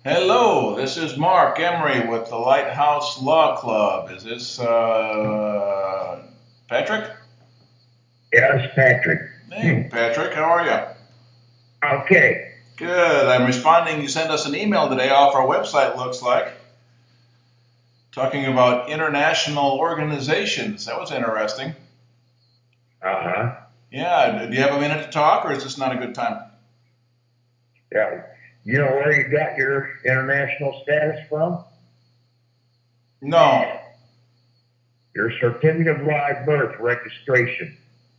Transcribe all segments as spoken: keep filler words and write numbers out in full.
Hello, this is Mark Emery with the Lighthouse Law Club. Is this uh, Patrick? Yes, Patrick. Hey, Patrick, how are you? Okay. Good. I'm responding. You sent us an email today off our website, looks like, talking about international organizations. That was interesting. Uh-huh. Yeah, do you have a minute to talk, or is this not a good time? Yeah. You know where you got your international status from? No. Your certificate of live birth registration.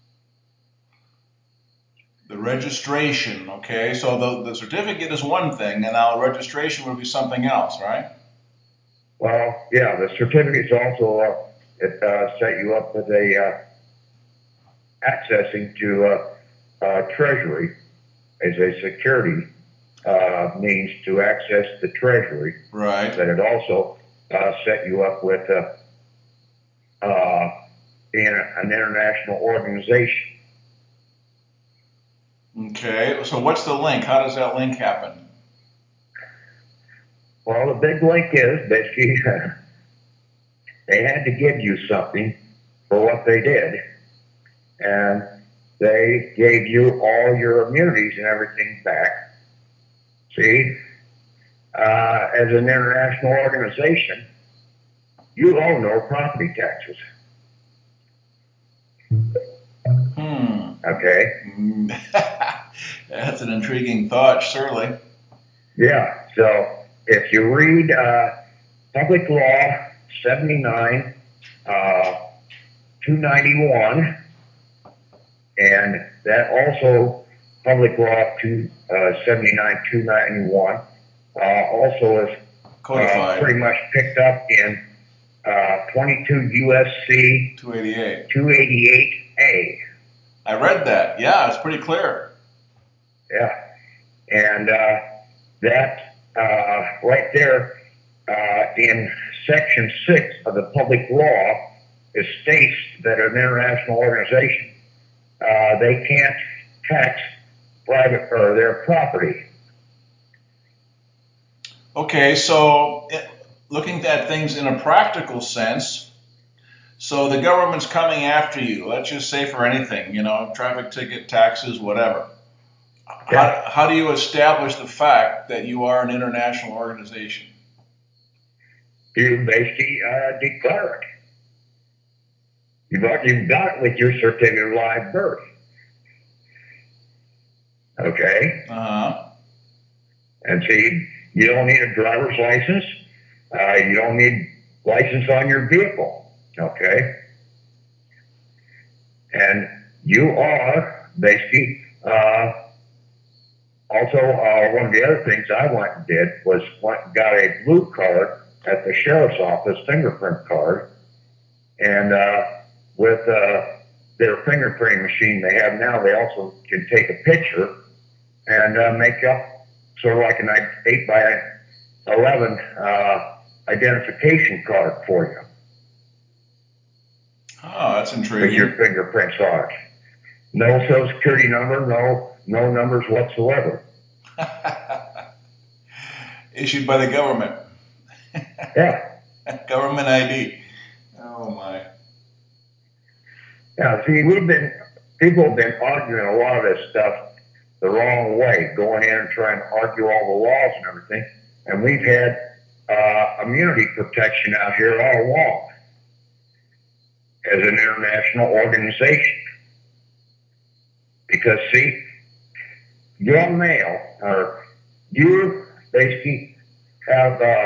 The registration, okay? So the, the certificate is one thing, and now registration would be something else, right? Well, yeah, the certificates also uh, it uh, set you up with a uh, accessing to uh, uh, Treasury as a security uh, means to access the Treasury. Right. But it also uh, set you up with uh, uh, being an international organization. Okay, so what's the link? How does that link happen? Well, the big link is basically they had to give you something for what they did, and they gave you all your immunities and everything back. See, uh, as an international organization, you owe no property taxes. Hmm. Okay? That's an intriguing thought, certainly. Yeah. So if you read uh, Public Law seventy-nine, uh, two ninety-one, and that also Public Law two, uh, seventy-nine, two ninety-one, uh, also is uh, Codified. pretty much picked up in uh, twenty-two U S C two eighty-eight. two eighty-eight A. I read that. Yeah, it's pretty clear. Yeah, and uh, that uh, right there uh, in Section six of the Public Law, it states that an international organization uh, they can't tax private or their property. Okay, so it, looking at things in a practical sense, so the government's coming after you, let's just say for anything, you know, traffic ticket, taxes, whatever. Yeah, How, how do you establish the fact that you are an international organization? you basically uh, declare it. You've, you've got it with your certificate of live birth. Okay? Uh huh. And see, you don't need a driver's license. Uh, you don't need license on your vehicle. Okay? And you are basically, uh, also, uh, one of the other things I went and did was went and got a blue card at the sheriff's office, fingerprint card. And, uh, with, uh, their fingerprinting machine they have now, they also can take a picture and uh, make up sort of like an eight by eleven uh, identification card for you Oh, that's with your intriguing. fingerprints on it. No social security number, no no numbers whatsoever. Issued by the government. Yeah, Government I D. Oh my. yeah. See, we've been people have been arguing a lot of this stuff the wrong way, going in and trying to argue all the laws and everything, and we've had uh, immunity protection out here all along as an international organization. Because see, you're male, or you basically have uh,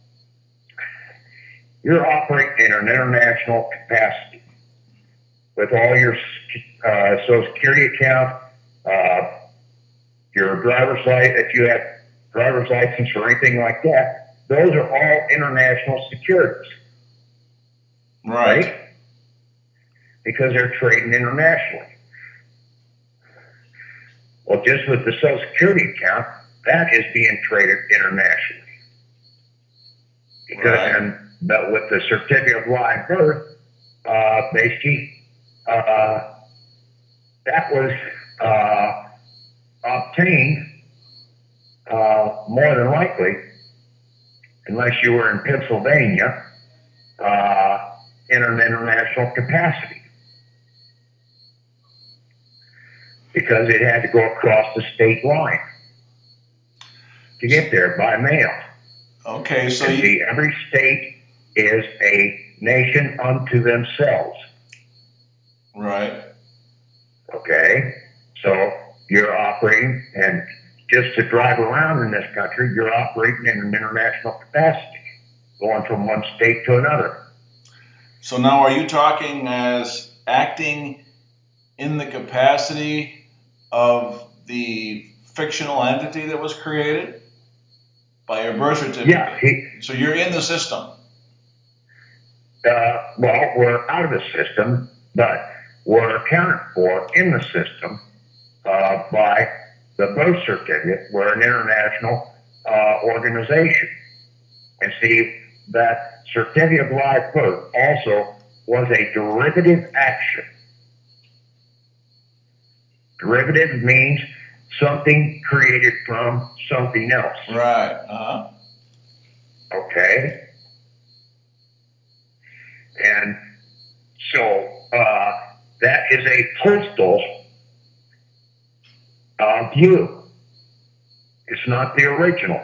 you're operating in an international capacity with all your uh, Social Security account, uh, your driver's license, if you have driver's license or anything like that. Those are all international securities, Right. right? Because they're trading internationally. Well, just with the Social Security account, that is being traded internationally. Because, Right. and but with the certificate of live birth, uh, basically, uh, that was uh, obtained uh, more than likely. unless you were in Pennsylvania, uh, in an international capacity, because it had to go across the state line to get there by mail. Okay, so and you, see, every state is a nation unto themselves. right. Okay, so you're operating, and just to drive around in this country, you're operating in an international capacity, going from one state to another. So now, are you talking as acting in the capacity of the fictional entity that was created by your birth certificate? Yeah. He, so you're in the system. uh, well, we're out of the system, but we're accounted for in the system uh, by the birth certificate. We're an international uh, organization. And see, that certificate of live birth also was a derivative action. Derivative means something created from something else. Right. Uh-huh. Okay? And so uh, that is a postal uh, view. It's not the original.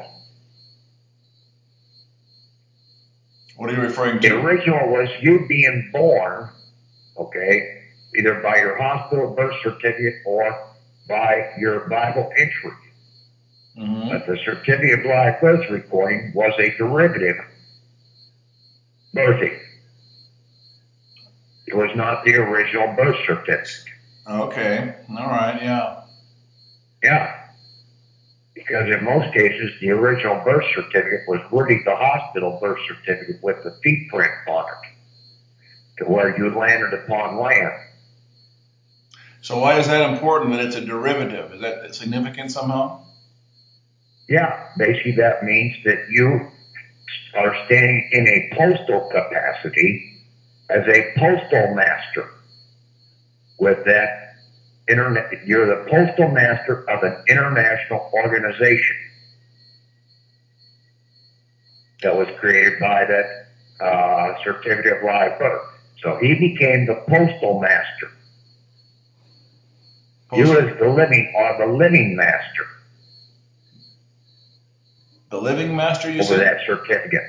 What are you referring The to? original was you being born, okay, either by your hospital birth certificate or by your Bible entry. Mm-hmm. But the certificate of live birth recording was a derivative birthing. It was not the original birth certificate. Okay. All right. Yeah. Yeah. Because in most cases, the original birth certificate was really the hospital birth certificate with the feet print on it, to where you landed upon land. So why is that important that it's a derivative? Is that significant somehow? Yeah, basically that means that you are standing in a postal capacity as a postal master with that internet. You're the postal master of an international organization that was created by that uh, certificate of live birth. So he became the postal master. Post- you as the living are the living master. The living master, you over said? that certificate.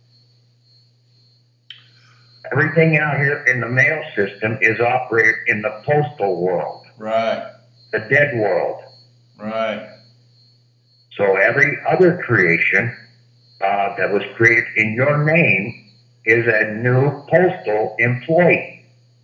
Everything out here in the mail system is operated in the postal world. Right. The dead world. Right. So every other creation uh, that was created in your name is a new postal employee.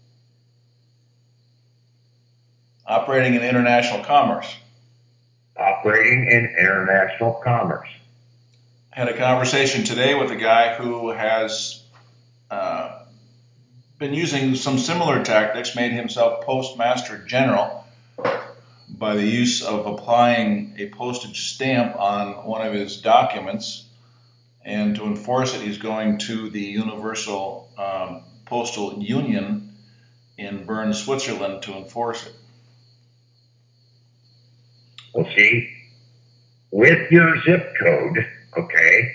Operating in international commerce. Operating in international commerce. I had a conversation today with a guy who has uh, been using some similar tactics, made himself postmaster general by the use of applying a postage stamp on one of his documents. And to enforce it, he's going to the Universal um, Postal Union in Bern, Switzerland to enforce it. Well, see, with your zip code, okay,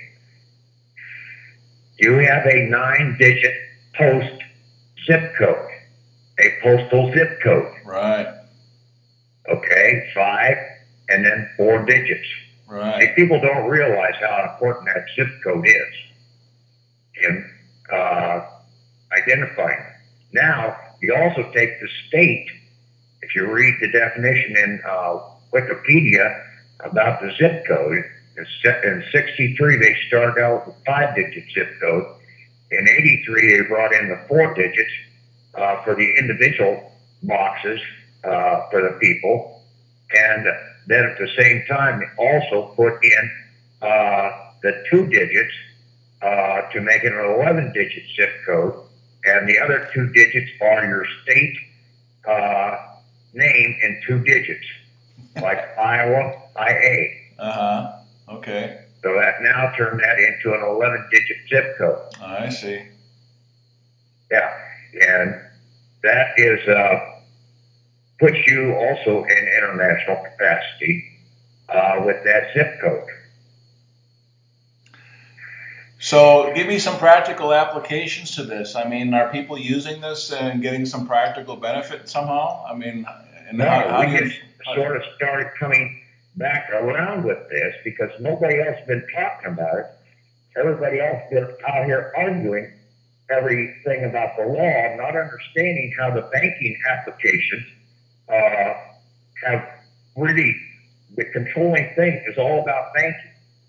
you have a nine digit post zip code, a postal zip code. Right. Okay, five and then four digits. Right. See, people don't realize how important that zip code is in uh, identifying. Now, you also take the state. If you read the definition in uh, Wikipedia about the zip code, in sixty-three they started out with a five-digit zip code. In eighty-three they brought in the four digits uh, for the individual boxes uh, for the people. And then at the same time, they also put in uh, the two digits uh, to make it an eleven digit zip code. And the other two digits are your state uh, name in two digits, like Iowa, I A. Uh huh. Okay. So that now turned that into an eleven digit zip code. I see. Yeah. And that is, uh, puts you also in international capacity uh, with that zip code. So give me some practical applications to this. I mean, are people using this and getting some practical benefit somehow? I mean, and No, how, how we do you? just sort of started coming back around with this because nobody else has been talking about it. Everybody else been out here arguing everything about the law, not understanding how the banking applications uh, have really, the controlling thing is all about banking.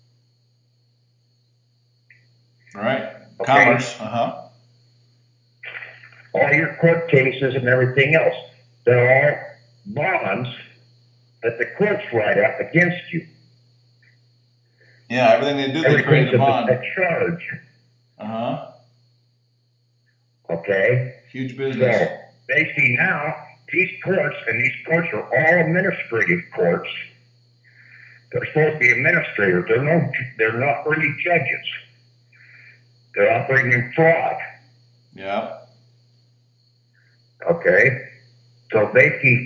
Right. Okay? Commerce. Uh huh. All your court cases and everything else, they're all bonds that the courts write up against you. Yeah, everything they do, they create Everything's a a, bond. a charge. Uh huh. Okay? Huge business. So basically now, these courts, and these courts are all administrative courts. They're supposed to be administrators. They're no, they're not really judges. They're operating in fraud. Yeah. Okay? So basically,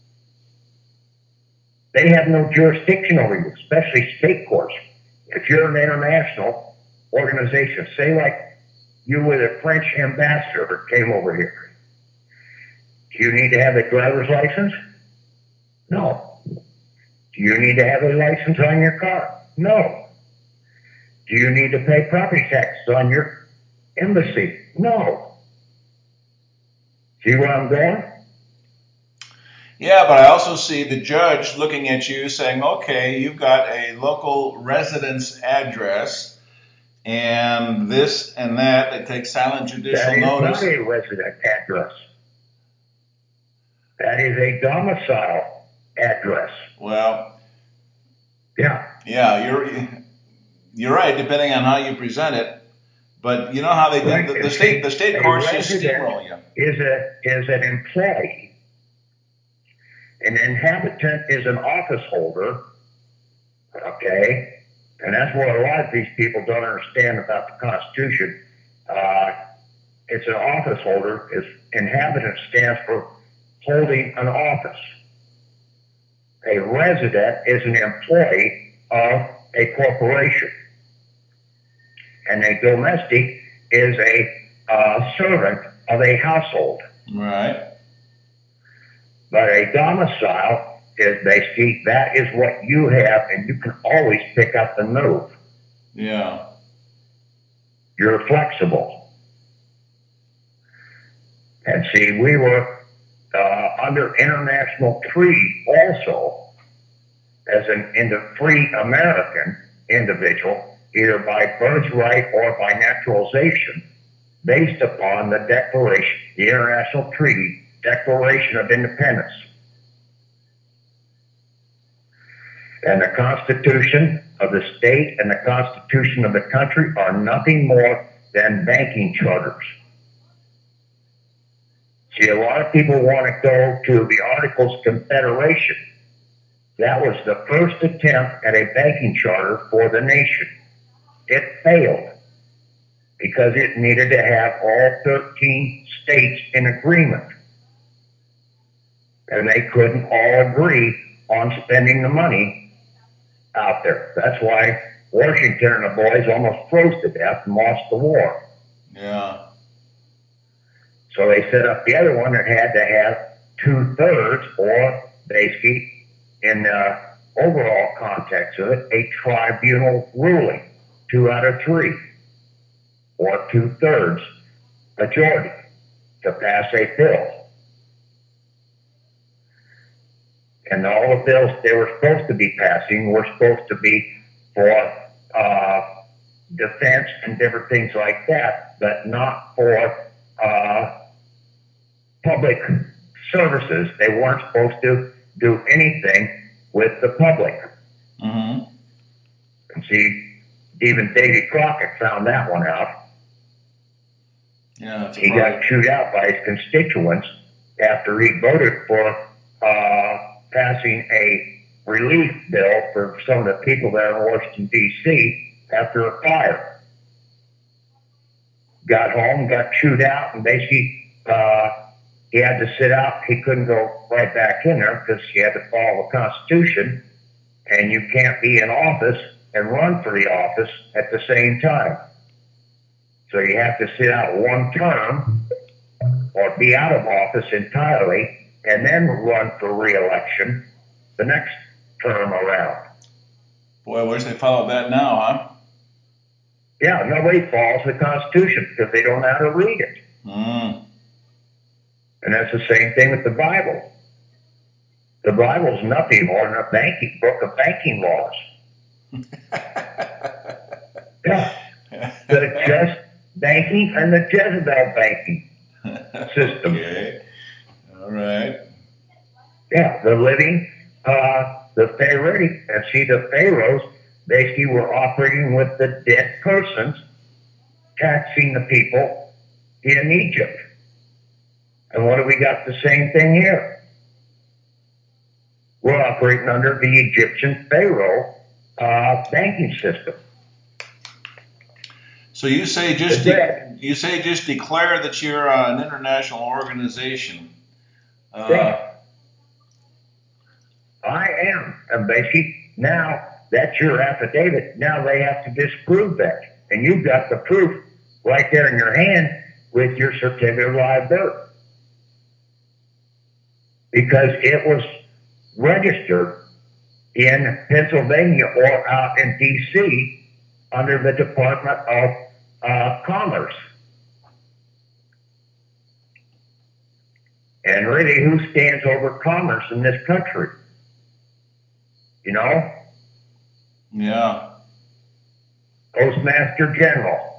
they have no jurisdiction over you, especially state courts. If you're an international organization, say like you were the French ambassador came over here, do you need to have a driver's license? No. Do you need to have a license on your car? No. Do you need to pay property taxes on your embassy? No. See where I'm going? Yeah, but I also see the judge looking at you saying, okay, you've got a local residence address and this and that. They take silent judicial That is notice. not a resident address. That is a domicile address. Well, yeah. Yeah, you're you're right, depending on how you present it. But you know how they do Right. the, the And state see, the state a courts just resident steamroll you. is a is an employee. An inhabitant is an office holder. Okay. And that's what a lot of these people don't understand about the Constitution. Uh, it's an office holder. It's inhabitant stands for holding an office. A resident is an employee of a corporation. And a domestic is a uh, servant of a household. Right. But a domicile is basically that is what you have, and you can always pick up and move. Yeah. You're flexible. And see, we were uh, under international treaty also as an into free American individual, either by birthright or by naturalization, based upon the Declaration, the International Treaty, Declaration of Independence. And the Constitution of the state and the Constitution of the country are nothing more than banking charters. See, a lot of people want to go to the Articles of Confederation. That was the first attempt at a banking charter for the nation. It failed because it needed to have all thirteen states in agreement. And they couldn't all agree on spending the money out there. That's why Washington and the boys almost froze to death and lost the war. Yeah. So they set up the other one that had to have two thirds, or basically, in the overall context of it, a tribunal ruling, two out of three, or two thirds majority to pass a bill. And all the bills they were supposed to be passing were supposed to be for uh, defense and different things like that, but not for uh, public services. They weren't supposed to do anything with the public. Mm-hmm. And see, even Davy Crockett found that one out. Yeah, that's a he problem. got chewed out by his constituents after he voted for uh, passing a relief bill for some of the people there in Washington, D C after a fire. Got home, got chewed out, and basically uh, he had to sit out. He couldn't go right back in there because he had to follow the Constitution, and you can't be in office and run for the office at the same time. So you have to sit out one term or be out of office entirely and then run for re-election the next term around. Boy, I wish they followed that now, huh? Yeah, nobody follows the Constitution because they don't know how to read it. Mm. And that's the same thing with the Bible. The Bible is nothing more than a banking book of banking laws. Yeah, the just banking and the Jezebel banking system. Okay, all right. Yeah, the living, uh, the Pharaoh, and see the pharaohs basically were operating with the dead persons, taxing the people in Egypt. And what do we got? The same thing here. We're operating under the Egyptian Pharaoh uh, banking system. So you say just de- you say just declare that you're uh, an international organization. Uh, yeah, I am. And basically, now that's your affidavit. Now they have to disprove that. And you've got the proof right there in your hand with your certificate of live birth. Because it was registered in Pennsylvania or out in D C under the Department of uh, Commerce. And really, who stands over commerce in this country? You know? yeah. Postmaster General.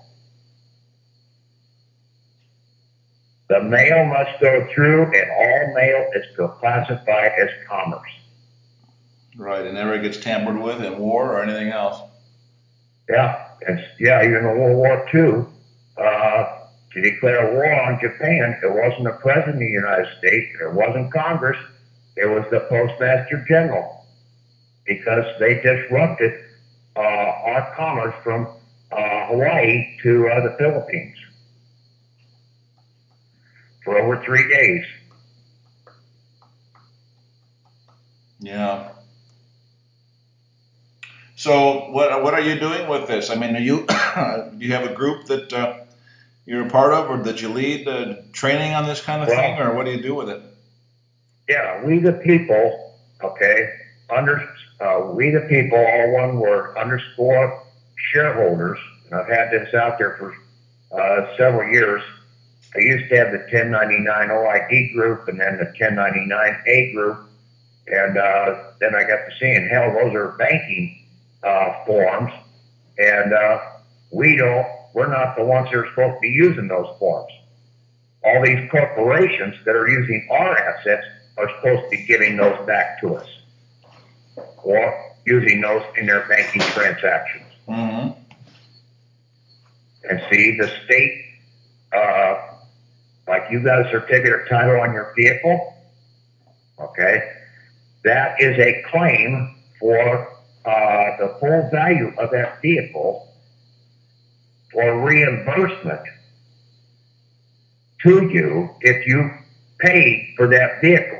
The mail must go through, and all mail is classified as commerce. Right, it never gets tampered with in war or anything else. Yeah, and yeah, even in World War Two, uh, to declare war on Japan, it wasn't the President of the United States, it wasn't Congress, it was the Postmaster General, because they disrupted uh, our commerce from uh, Hawaii to uh, the Philippines for over three days. Yeah. So what what are you doing with this? I mean, are you do you have a group that uh, you're a part of, or that you lead uh, training on this kind of Well, thing, or what do you do with it? yeah, we the people, okay, under, uh, we the people, all one word, underscore shareholders. And I've had this out there for uh, several years. I used to have the ten ninety-nine O I D group and then the ten ninety-nine A group. And uh, then I got to seeing, hell, those are banking uh, forms. And uh, we don't, we're not the ones that are supposed to be using those forms. All these corporations that are using our assets are supposed to be giving those back to us or using those in their banking transactions. Mm-hmm. And see, the state, uh, like you got a certificate of title on your vehicle, okay, that is a claim for uh, the full value of that vehicle for reimbursement to you if you paid for that vehicle.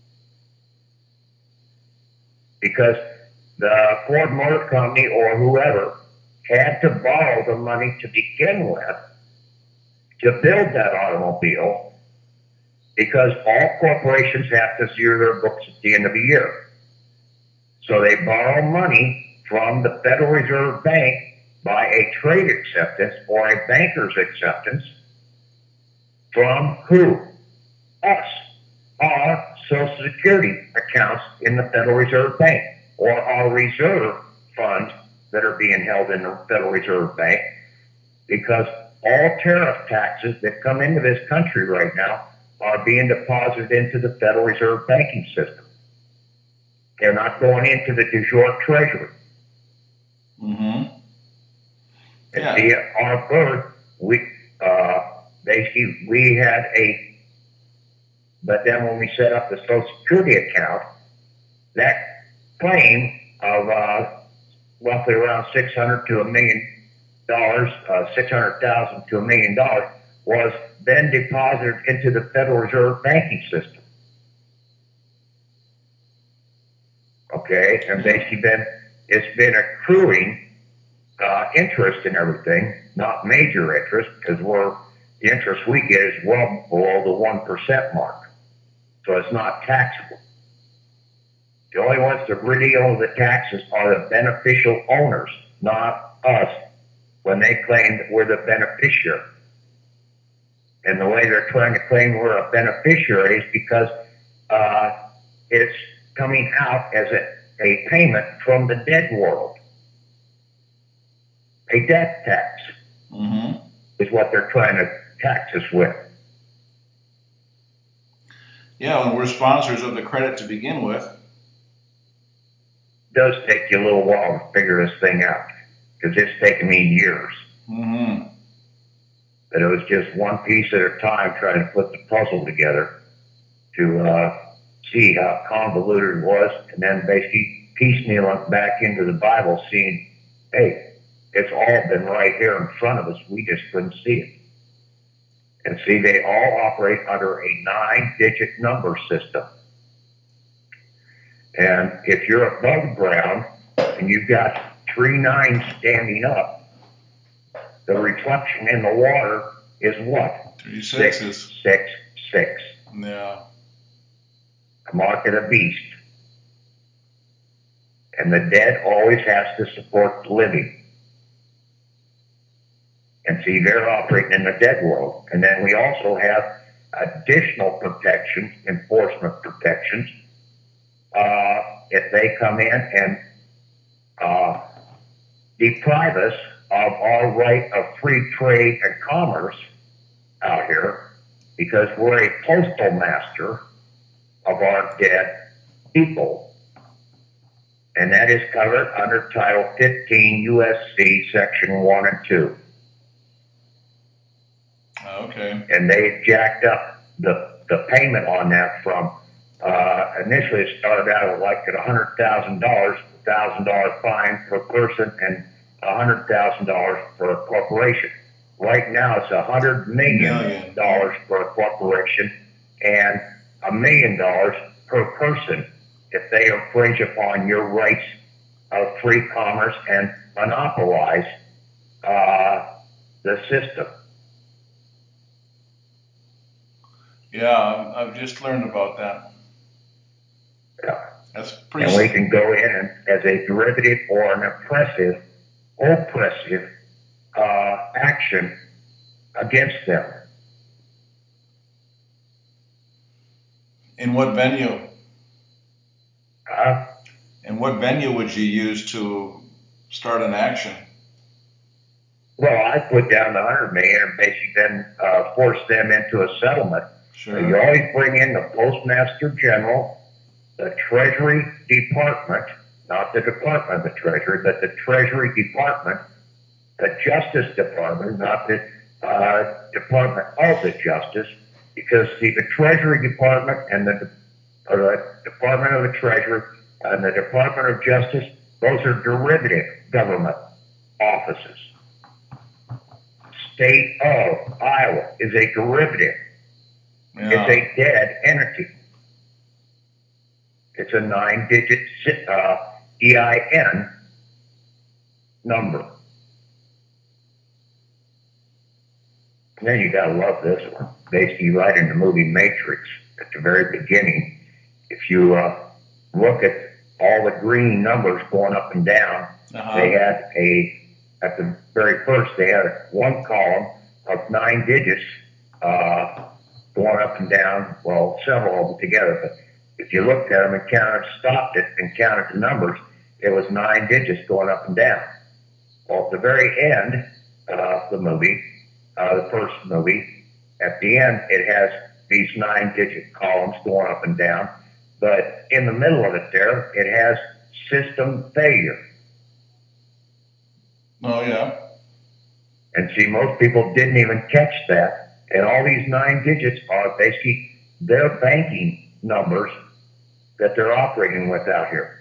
Because the Ford Motor Company or whoever had to borrow the money to begin with to build that automobile, because all corporations have to zero their books at the end of the year. So they borrow money from the Federal Reserve Bank by a trade acceptance or a banker's acceptance from who? Us. Our Social Security accounts in the Federal Reserve Bank or our reserve funds that are being held in the Federal Reserve Bank, because all tariff taxes that come into this country right now are being deposited into the Federal Reserve banking system. They're not going into the de jure treasury. Mm-hmm. And Yeah. see, our birth, we uh, basically we had a, but then when we set up the Social Security account, that claim of uh, roughly around six hundred to a million dollars, uh, six hundred thousand to a million dollars, was then deposited into the Federal Reserve banking system. Okay, and basically then it's been accruing uh, interest and everything, not major interest, because we're the interest we get is well below the one percent mark, so it's not taxable. The only ones that really owe the taxes are the beneficial owners, not us, when they claim that we're the beneficiary. And the way they're trying to claim we're a beneficiary is because uh, it's coming out as a, a payment from the dead world. A death tax Mm-hmm. is what they're trying to tax us with. Yeah, when we're sponsors of the credit to begin with. It does take you a little while to figure this thing out, because it's taken me years. Mm-hmm. But it was just one piece at a time trying to put the puzzle together to uh, see how convoluted it was, and then basically piecemealing back into the Bible, seeing, hey, it's all been right here in front of us. We just couldn't see it. And see, they all operate under a nine-digit number system. And if you're above ground and you've got three nines standing up, the reflection in the water is what? Three sixes. Six, six, six. Yeah. A mark of the beast. And the dead always has to support the living. And see, they're operating in the dead world. And then we also have additional protections, enforcement protections, uh, if they come in and uh, deprive us of our right of free trade and commerce out here, because we're a postal master of our dead people. And that is covered under Title fifteen U S C Section one and two. Okay. And they jacked up the, the payment on that from, uh, initially it started out at like at one hundred thousand dollars, one thousand dollars fine per person, and one hundred thousand dollars for a corporation. Right now it's one hundred million dollars for a corporation and a million dollars per person if they infringe upon your rights of free commerce and monopolize uh, the system. Yeah, I've just learned about that. Yeah. That's pretty. And we can go in and, as a derivative or an oppressive, oppressive uh, action against them. In what venue? Uh, In what venue would you use to start an action? well, I put down the hundred million and basically then uh, force them into a settlement. Sure. You always bring in the Postmaster General, the Treasury Department, not the Department of the Treasury, but the Treasury Department, the Justice Department, not the uh, Department of the Justice, because see, the Treasury Department and the, or the Department of the Treasury and the Department of Justice, those are derivative government offices. State of Iowa is a derivative. Yeah. It's a dead entity. It's a nine-digit uh, E I N number. And then you gotta love this one. Basically, right in the movie Matrix, at the very beginning, if you uh, look at all the green numbers going up and down, Uh-huh. they had a, at the very first, they had one column of nine digits uh, going up and down, well, several of them together, but if you looked at them and counted, stopped it and counted the numbers, it was nine digits going up and down. Well, at the very end of the movie, uh, the first movie, at the end, it has these nine digit columns going up and down, but in the middle of it there, it has system failure. Oh, yeah. And see, most people didn't even catch that. And all these nine digits are basically their banking numbers that they're operating with out here.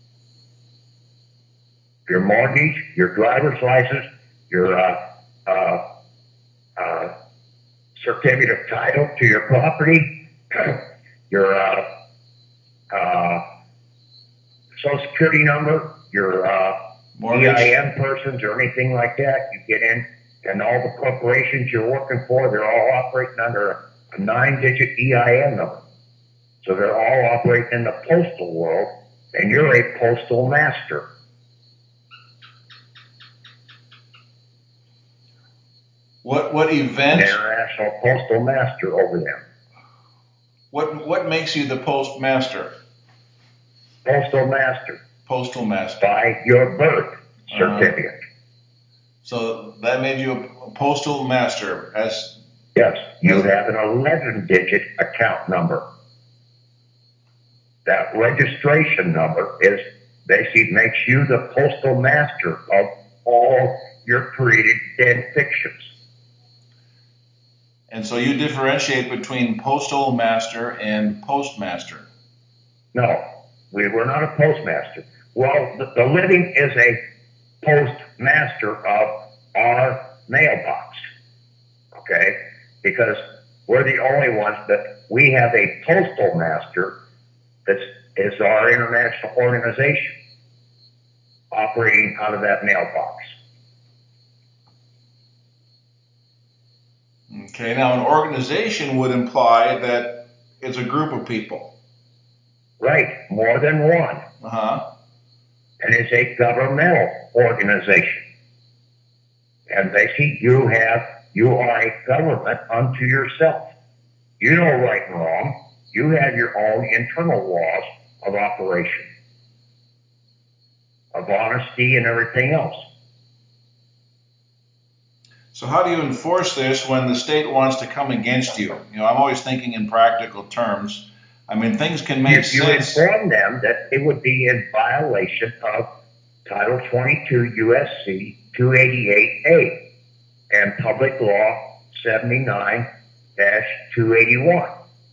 Your mortgage, your driver's license, your uh, uh, uh, certificate of title to your property, your uh, uh, social security number, your uh, Mortgage. E I N persons or anything like that. You get in, and all the corporations you're working for, they're all operating under a, a nine-digit E I N number. So they're all operating in the postal world, and you're a postal master. What what event? An international postal master over them. What what makes you the postmaster? Postal master. Postal master. By your birth certificate. Uh-huh. So that made you a postal master. As yes, you as, have an eleven-digit account number. That registration number is basically makes you the postal master of all your created dead fictions. And so you differentiate between postal master and postmaster. No, we were not a postmaster. Well, the, the living is a postmaster of our mailbox. Okay? Because we're the only ones that we have a postal master that is our international organization operating out of that mailbox. Okay, now an organization would imply that it's a group of people. Right, more than one. Uh-huh. And it's a governmental organization. And basically you have, you are a government unto yourself. You know right and wrong. You have your own internal laws of operation, of honesty and everything else. So how do you enforce this when the state wants to come against you? You know, I'm always thinking in practical terms. I mean, things can make you, sense. You inform them that it would be in violation of Title twenty-two U S C two eighty-eight A and Public Law seventy-nine dash two eighty-one.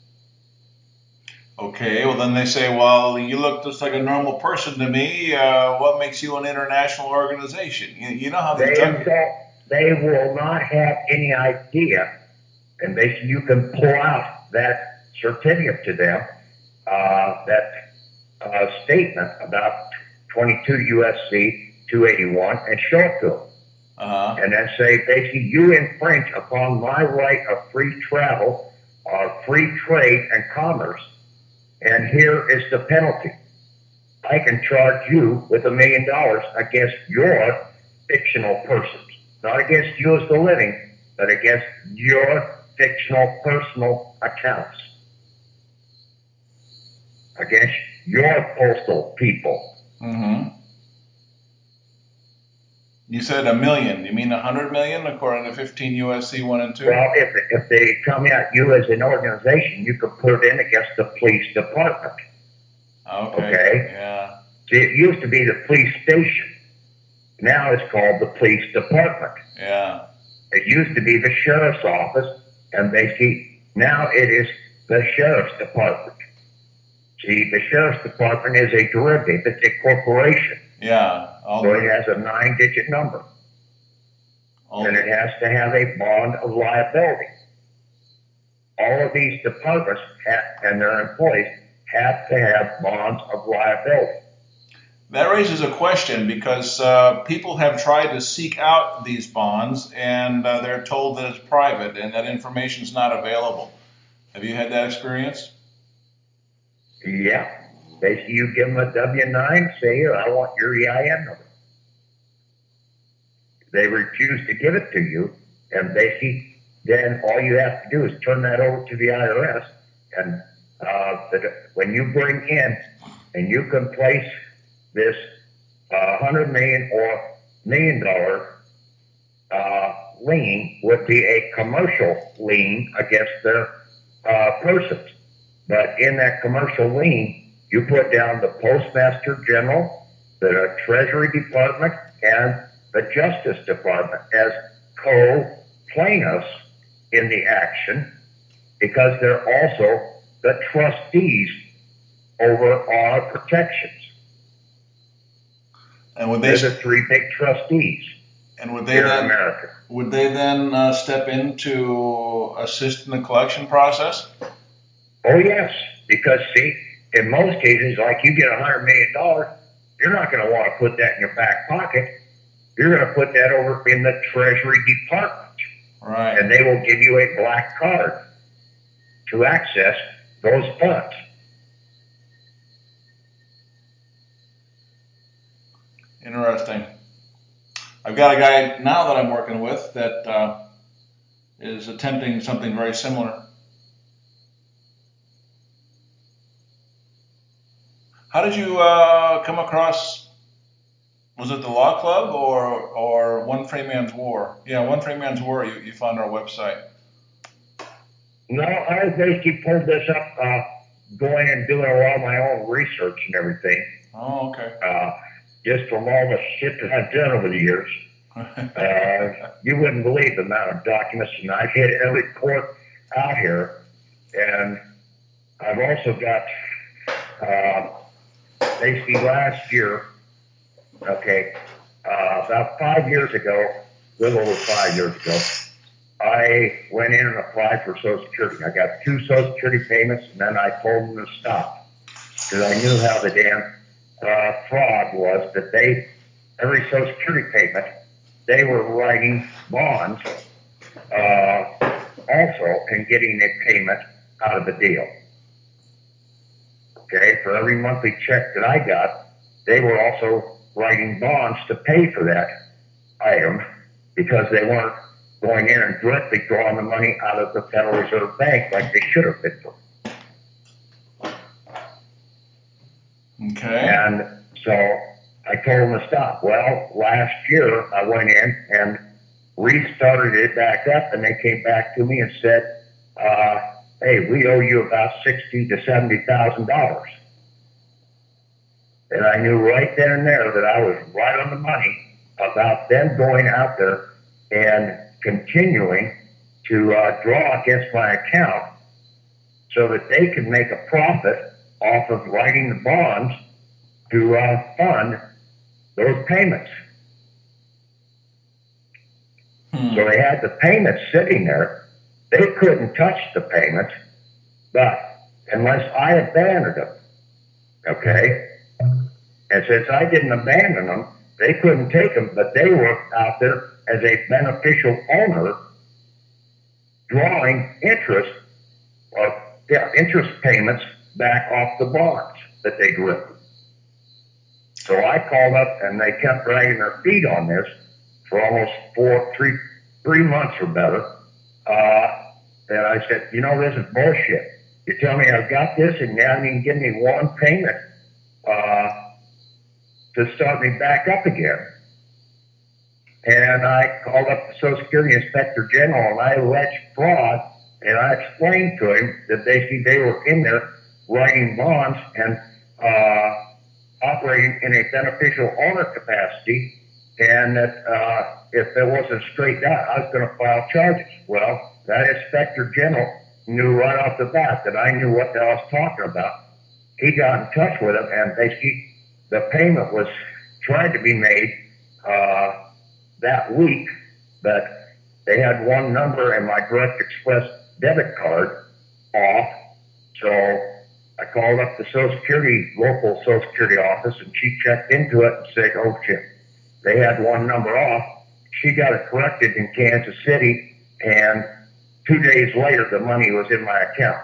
Okay, well then they say, well, you look just like a normal person to me. Uh, what makes you an international organization? You, you know how these they junk- don't, they will not have any idea, and basically you can pull out that certificate to them, uh, that uh, statement about twenty-two U S C two eighty-one, and show it to them. Uh-huh. And then say, basically, you infringe upon my right of free travel, uh, free trade and commerce, and here is the penalty. I can charge you with a million dollars against your fictional persons, not against you as the living, but against your fictional personal accounts, against your postal people. Mm-hmm. You said a million. You mean a hundred million according to fifteen U S C one and two? Well, if, if they come at you as an organization, you can put it in against the police department. Okay. Okay? Yeah. See, it used to be the police station. Now it's called the police department. Yeah. It used to be the sheriff's office, and basically now it is the sheriff's department. See, the sheriff's department is a derivative. It's a corporation. Yeah. So it has a nine-digit number. All and it has to have a bond of liability. All of these departments have, and their employees have to have bonds of liability. That raises a question because uh, people have tried to seek out these bonds and uh, they're told that it's private and that information is not available. Have you had that experience? Yeah. Basically, you give them a W nine, say, here, I want your E I N number. They refuse to give it to you, and basically, then all you have to do is turn that over to the I R S, and uh, the, when you bring in, and you can place this uh, hundred million or million dollar uh, lien would be a commercial lien against their uh, persons. But in that commercial lien, you put down the Postmaster General, the Treasury Department, and the Justice Department as co-plaintiffs in the action because they're also the trustees over our protections. And would they they're the three big trustees. And would they here then in America. Would they then uh, step in to assist in the collection process? Oh yes, because see, in most cases, like you get a hundred million dollars, you're not going to want to put that in your back pocket. You're going to put that over in the Treasury Department. Right. And they will give you a black card to access those funds. Interesting. I've got a guy now that I'm working with that uh, is attempting something very similar. How did you uh, come across? Was it the Law Club or or One Free Man's War? Yeah, One Free Man's War. You, you found our website. No, I basically pulled this up, uh, going and doing a lot of my own research and everything. Oh, okay. Uh, just from all the shit that I've done over the years. uh, you wouldn't believe the amount of documents, and I've hit every court out here. And I've also got, uh, basically last year, okay, uh, about five years ago, a little over five years ago, I went in and applied for Social Security. I got two Social Security payments, and then I told them to stop because I knew how the damn uh, fraud was that they, every Social Security payment, they were writing bonds uh, also and getting a payment out of the deal. Okay, for every monthly check that I got, they were also writing bonds to pay for that item because they weren't going in and directly drawing the money out of the Federal Reserve Bank like they should have been doing. Okay. And so I told them to stop. Well, last year I went in and restarted it back up, and they came back to me and said, uh, "Hey, we owe you about sixty to seventy thousand dollars." And I knew right then and there that I was right on the money about them going out there and continuing to uh, draw against my account so that they could make a profit off of writing the bonds to uh, fund those payments. Hmm. So they had the payments sitting there. They couldn't touch the payments, but unless I abandoned them, okay? And since I didn't abandon them, they couldn't take them, but they were out there as a beneficial owner drawing interest or yeah, interest payments back off the bonds that they'd written. So I called up and they kept dragging their feet on this for almost four, three, three months or better. Uh, and I said, you know, this is bullshit. You tell me I've got this and you haven't even given me one payment uh, to start me back up again. And I called up the Social Security Inspector General and I alleged fraud. And I explained to him that basically they were in there writing bonds and uh, operating in a beneficial owner capacity, and that uh, if it wasn't straightened out, I was going to file charges. Well, that Inspector General knew right off the bat that I knew what the hell I was talking about. He got in touch with him, and basically the payment was tried to be made uh, that week, but they had one number in my Direct Express debit card off, so I called up the Social Security, local Social Security office, and she checked into it and said, oh shit, they had one number off. She got it corrected in Kansas City, and two days later, the money was in my account.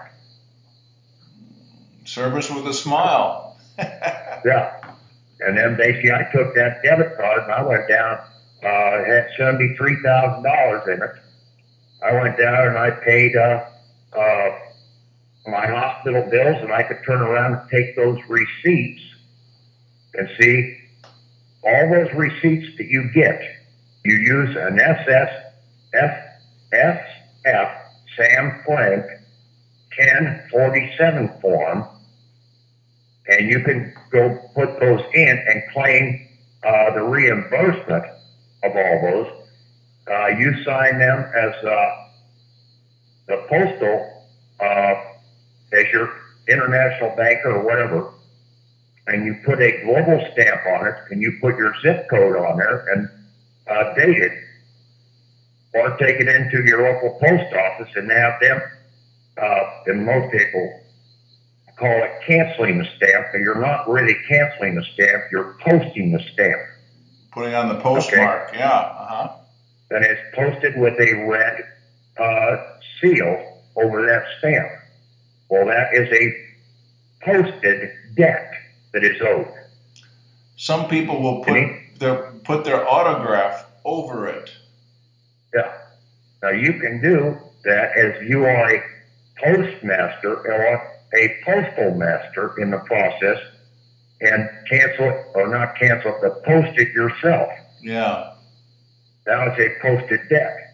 Service with a smile. Yeah. And then basically I took that debit card and I went down, uh, it had seventy-three thousand dollars in it. I went down and I paid, uh, uh, my hospital bills, and I could turn around and take those receipts and see all those receipts that you get. You use an S S F S F Sam Frank ten forty-seven form, and you can go put those in and claim uh, the reimbursement of all those. Uh, you sign them as uh, the postal, uh, as your international banker or whatever, and you put a global stamp on it, and you put your zip code on there and uh, date it, or take it into your local post office and have them, uh, and most people call it canceling the stamp, but you're not really canceling the stamp, you're posting the stamp. Putting on the postmark, okay. Yeah. Uh-huh. And it's posted with a red uh, seal over that stamp. Well, that is a posted debt that is owed. Some people will put their put their autograph over it. Yeah. Now you can do that as you are a postmaster or a postal master in the process, and cancel it or not cancel it, but post it yourself. Yeah. Now it's a posted debt.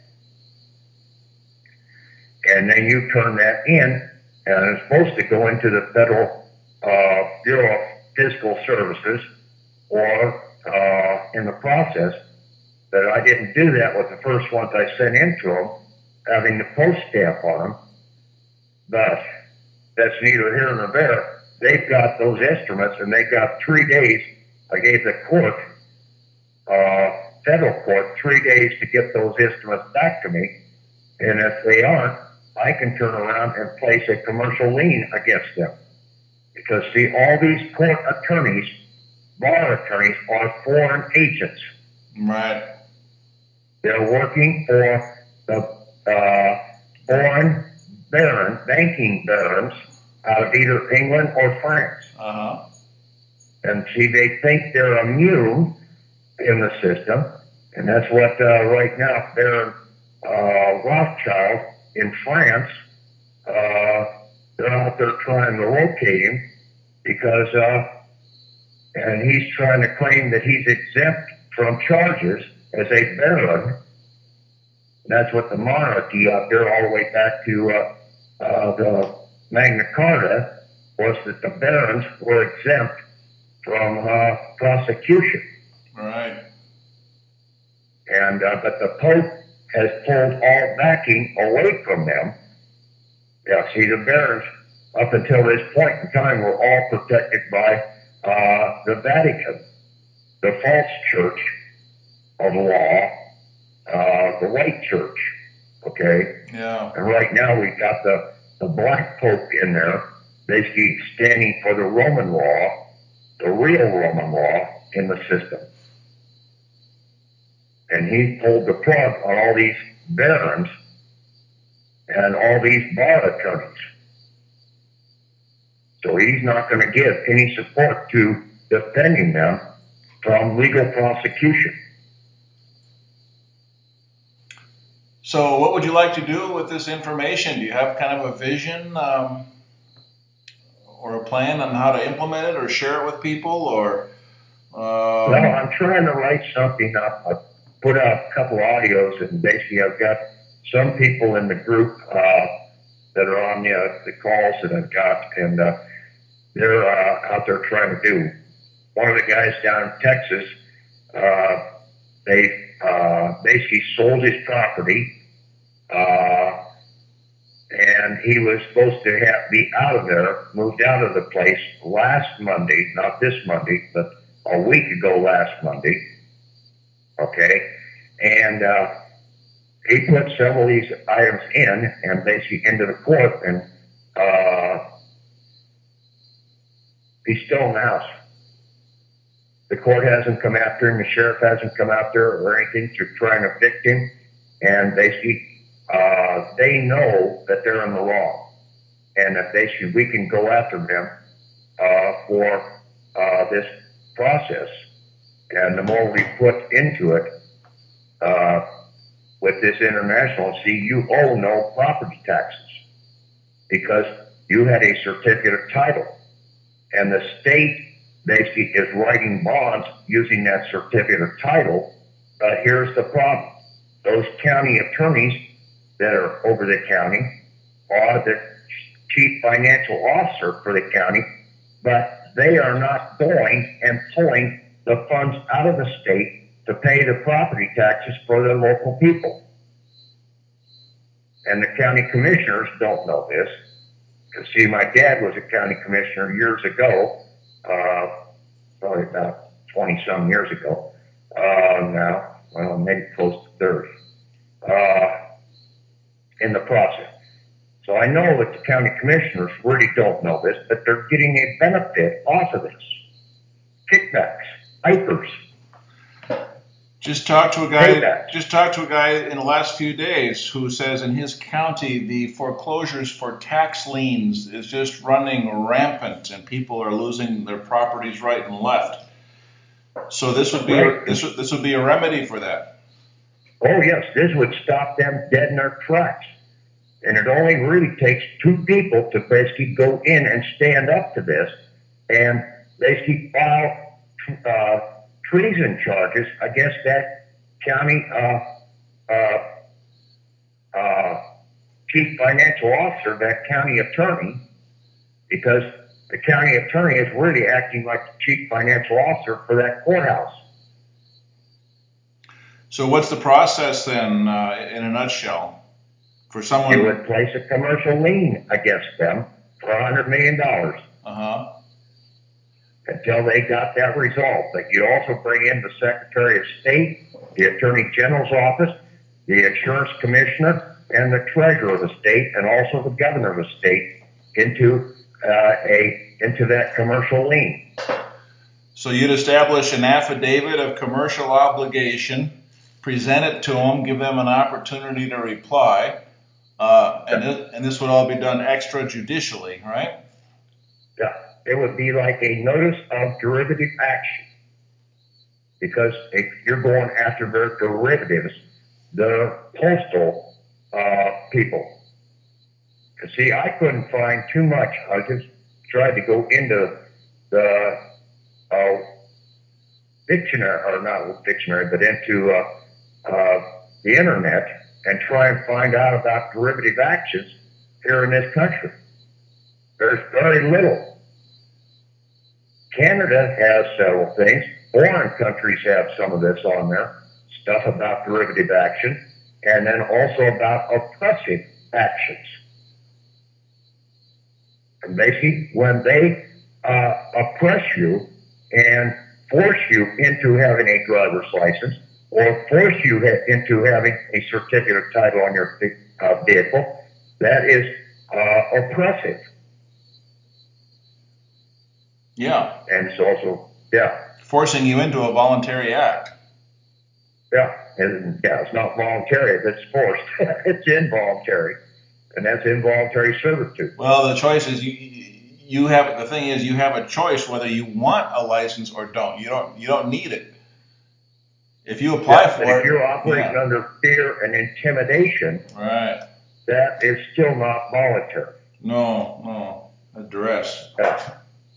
And then you turn that in, and it's supposed to go into the Federal uh, Bureau of Fiscal Services, or uh, in the process. But I didn't do that with the first ones I sent in to them, having the post stamp on them. But that's neither here nor there. They've got those instruments, and they've got three days. I gave the court, uh, federal court, three days to get those instruments back to me. And if they aren't, I can turn around and place a commercial lien against them. Because, see, all these court attorneys, bar attorneys, are foreign agents. Right. They're working for the uh, foreign baron, banking barons out of either England or France. Uh-huh. And see, they think they're immune in the system. And that's what uh, right now Baron uh, Rothschild in France, uh, they're out there trying to locate him because, uh, and he's trying to claim that he's exempt from charges as a baron. That's what the monarchy out there, all the way back to uh, uh, the Magna Carta, was that the barons were exempt from uh, prosecution. Right. And uh, but the Pope has pulled all backing away from them. Yeah, see, the barons up until this point in time were all protected by uh, the Vatican, the false church of law, uh, the white church. Okay. Yeah. And right now we've got the the black Pope in there, basically standing for the Roman law, the real Roman law in the system. And he pulled the plug on all these barons and all these bar attorneys. So he's not going to give any support to defending them from legal prosecution. So what would you like to do with this information? Do you have kind of a vision um, or a plan on how to implement it or share it with people? Or um... Well, I'm trying to write something up. I put out a couple audios, and basically I've got some people in the group uh, that are on the, uh, the calls that I've got, and uh, they're uh, out there trying to do. One of the guys down in Texas, uh, they uh, basically sold his property, uh, and he was supposed to have, be out of there, moved out of the place last Monday, not this Monday, but a week ago last Monday. Okay, and uh, he put several of these items in, and basically into the court, and uh, he's still in the house. The court hasn't come after him. The sheriff hasn't come out there or anything to try and evict him. And basically, uh, they know that they're in the wrong, and that basically we can go after them uh, for uh, this process. And the more we put into it uh, with this international, see, you owe no property taxes because you had a certificate of title, and the state basically is writing bonds using that certificate of title. But here's the problem. Those county attorneys that are over the county are the chief financial officer for the county, but they are not going and pulling the funds out of the state to pay the property taxes for the local people. And the county commissioners don't know this. Because, see, my dad was a county commissioner years ago, uh, probably about twenty-some years ago uh, now, well, maybe close to thirty, uh, in the process. So I I know that the county commissioners really don't know this, but they're getting a benefit off of this. Kickbacks, hypers. Just talked to a guy. Payback. Just talked to a guy in the last few days who says in his county the foreclosures for tax liens is just running rampant, and people are losing their properties right and left. So this would be Right. a, this would this would be a remedy for that. Oh yes, this would stop them dead in their tracks. And it only really takes two people to basically go in and stand up to this and basically file uh, treason charges against that county uh, uh, uh, chief financial officer, that county attorney, because the county attorney is really acting like the chief financial officer for that courthouse. So what's the process then, uh, in a nutshell, for someone? You would place a commercial lien against them for one hundred million dollars. Uh huh. Until they got that resolved. But you also bring in the Secretary of State, the Attorney General's office, the Insurance Commissioner, and the Treasurer of the state, and also the Governor of the state into uh, a into that commercial lien. So you'd establish an affidavit of commercial obligation, present it to them, give them an opportunity to reply, uh, and this, and this would all be done extrajudicially, right? Yeah, it would be like a notice of derivative action, because if you're going after their derivatives, the postal uh, people. See, I couldn't find too much. I just tried to go into the uh, dictionary, or not dictionary, but into uh, uh, the internet and try and find out about derivative actions here in this country. There's very little. Canada has several things. Foreign countries have some of this on there, stuff about derivative action, and then also about oppressive actions. And basically, when they uh, oppress you and force you into having a driver's license or force you ha- into having a certificate of title on your uh, vehicle, that is uh, oppressive. Yeah. And it's also, yeah. Forcing you into a voluntary act. Yeah. And yeah, it's not voluntary if it's forced. It's involuntary. And that's involuntary servitude. Well, the choice is you. You have the thing is you have a choice whether you want a license or don't. You don't. You don't need it. If you apply Yeah, for but it, if you're operating yeah. under fear and intimidation, Right. that is still not voluntary. No, no, a duress. Yeah.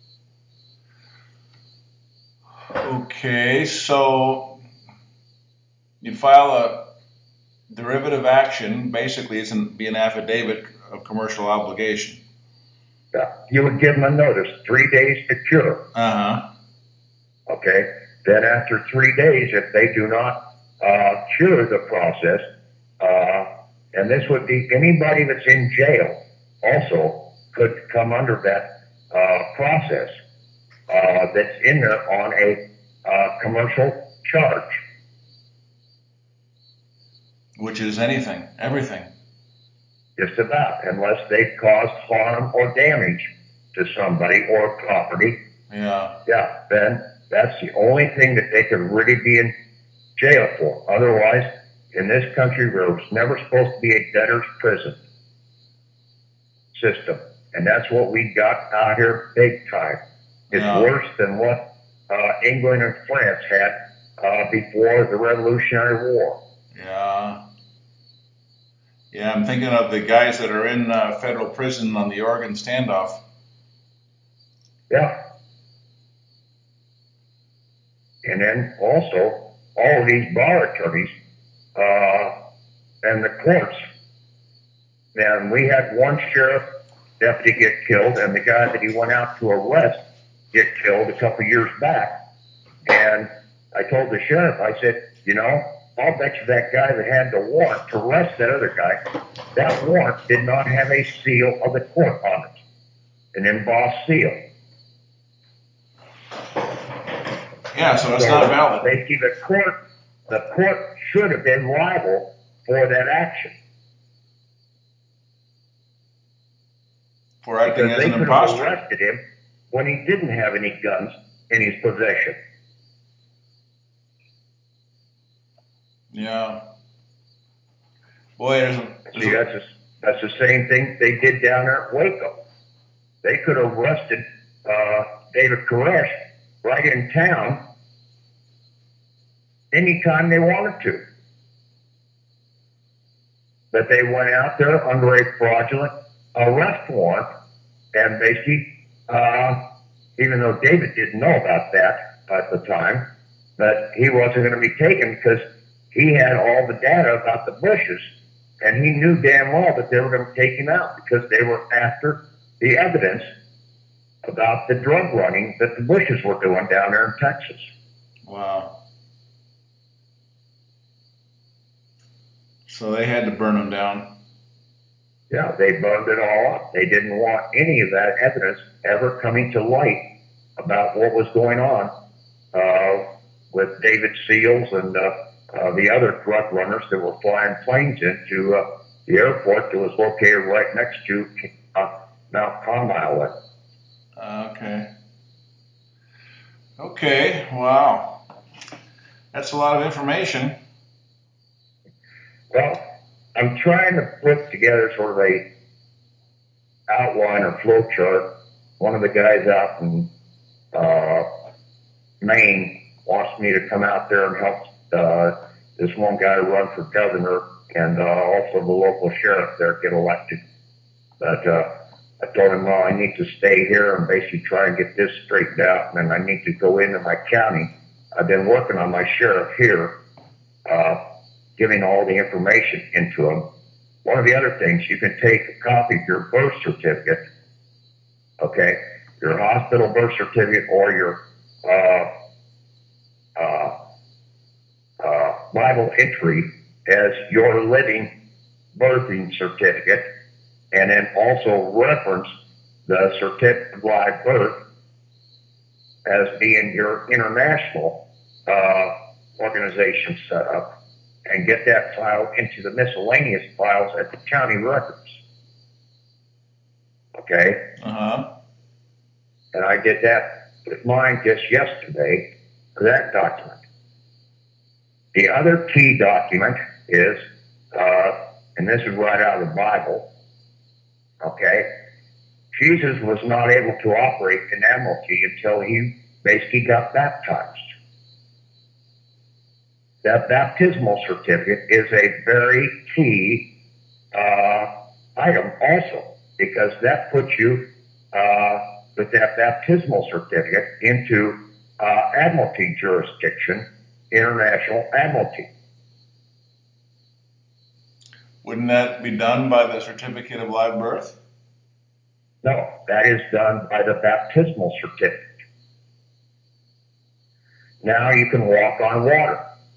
Okay, so you file a derivative action. Basically, it's an, be an affidavit of commercial obligation. Yeah. You would give them a notice, three days to cure. Uh huh. Okay. Then after three days, if they do not uh, cure the process, uh, and this would be anybody that's in jail also could come under that uh, process uh, that's in there on a uh, commercial charge. Which is anything, everything. Just about, unless they've caused harm or damage to somebody or property. Yeah. Yeah, then that's the only thing that they could really be in jail for. Otherwise, in this country, there was never supposed to be a debtor's prison system. And that's what we got out here big time. It's Yeah. worse than what uh, England and France had uh, before the Revolutionary War. Yeah. Yeah, I'm thinking of the guys that are in uh, federal prison on the Oregon standoff. Yeah. And then also, all of these bar attorneys uh, and the courts. And we had one sheriff deputy get killed, and the guy that he went out to arrest get killed a couple years back. And I told the sheriff, I said, you know, I'll bet you that guy that had the warrant to arrest that other guy, that warrant did not have a seal of the court on it, an embossed seal. Yeah, so it's So not valid. basically, the court, the court should have been liable for that action. for acting because as they an could have imposter. arrested him when he didn't have any guns in his possession. Yeah. Boy, there's a, there's See, a, that's, a, that's the same thing they did down there at Waco. They could have arrested uh, David Koresh right in town anytime they wanted to. But they went out there under a fraudulent arrest warrant, and basically, uh, even though David didn't know about that at the time, that he wasn't going to be taken because he had all the data about the Bushes, and he knew damn well that they were going to take him out because they were after the evidence about the drug running that the Bushes were doing down there in Texas. wow. So they had to burn him down. Yeah, they burned it all up. They didn't want any of that evidence ever coming to light about what was going on uh, with David Seals and uh, uh, the other drug runners that were flying planes into uh, the airport that was located right next to uh, Mount Carmel. Okay. Okay. Wow. That's a lot of information. Well, I'm trying to put together sort of a outline or flow chart. One of the guys out in uh, Maine wants me to come out there and help uh, this one guy run for governor and uh, also the local sheriff there get elected. But uh, I told him, well, I need to stay here and basically try and get this straightened out, and then I need to go into my county. I've been working on my sheriff here, uh, giving all the information into him. One of the other things, you can take a copy of your birth certificate, okay, your hospital birth certificate or your uh, uh, uh, Bible entry as your living birthing certificate, and then also reference the certificate of live birth as being your international uh, organization setup, and get that filed into the miscellaneous files at the county records. Okay? Uh-huh. And I did that with mine just yesterday for that document. The other key document is, uh, and this is right out of the Bible, okay? Jesus was not able to operate in admiralty until he basically got baptized. That baptismal certificate is a very key uh, item also, because that puts you uh, with that baptismal certificate into uh, admiralty jurisdiction, international admiralty. Wouldn't that be done by the certificate of live birth? No, that is done by the baptismal certificate. Now you can walk on water.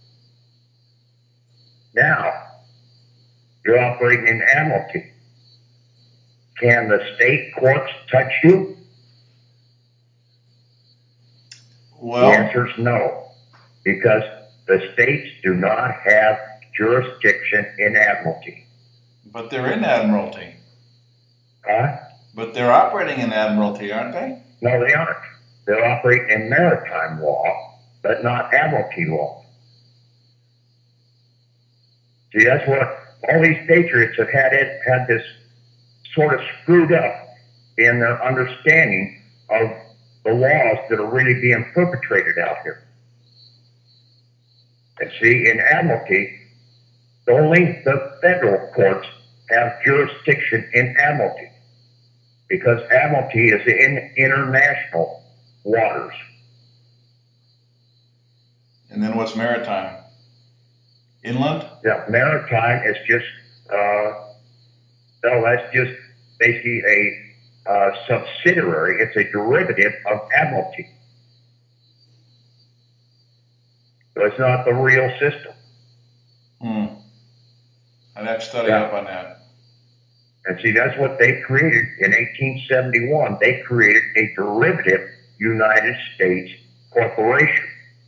Now you're operating in admiralty. Can the state courts touch you? Well, the answer is no, because the states do not have jurisdiction in admiralty. but they're in admiralty. Huh? But they're operating in admiralty, aren't they? No, they aren't. They're operating in maritime law, but not admiralty law. See, that's what all these patriots have had it, had this sort of screwed up in their understanding of the laws that are really being perpetrated out here. And see, in admiralty, only the federal courts have jurisdiction in admiralty, because admiralty is in international waters. And then what's maritime? Inland? Yeah, maritime is just, uh, no, that's just basically a uh, subsidiary. It's a derivative of admiralty. So it's not the real system. Hmm. I'd have to study Yeah. up on that. And see, that's what they created in eighteen seventy-one. They created a derivative United States corporation.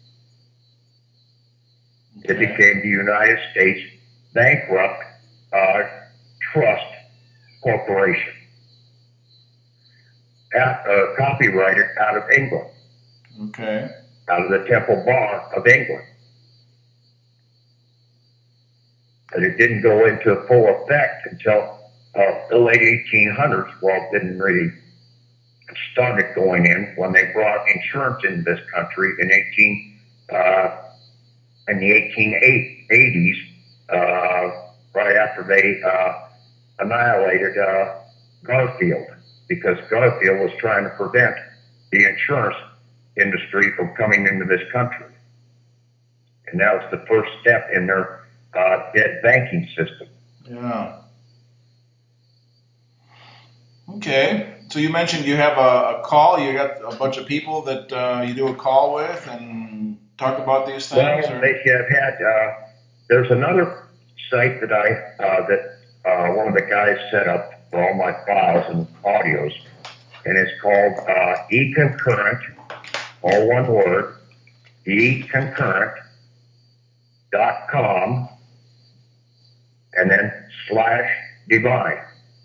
Okay. It became the United States Bankrupt uh, Trust Corporation. at, uh, copyrighted out of England. Okay. Out of the Temple Bar of England. But it didn't go into full effect until uh, the late eighteen hundreds. Well, it didn't really started going in when they brought insurance into this country in eighteen uh, in the eighteen eighties, uh, right after they uh, annihilated uh, Garfield, because Garfield was trying to prevent the insurance industry from coming into this country. And that was the first step in their uh, dead banking system. Yeah. Okay. So you mentioned you have a, a call. You got a bunch of people that uh, you do a call with and talk about these things. Well, Or? they have had. Uh, there's another site that I uh, that uh, one of the guys set up for all my files and audios, and it's called uh, eConcurrent, all one word, eConcurrent dot com, and then slash divine.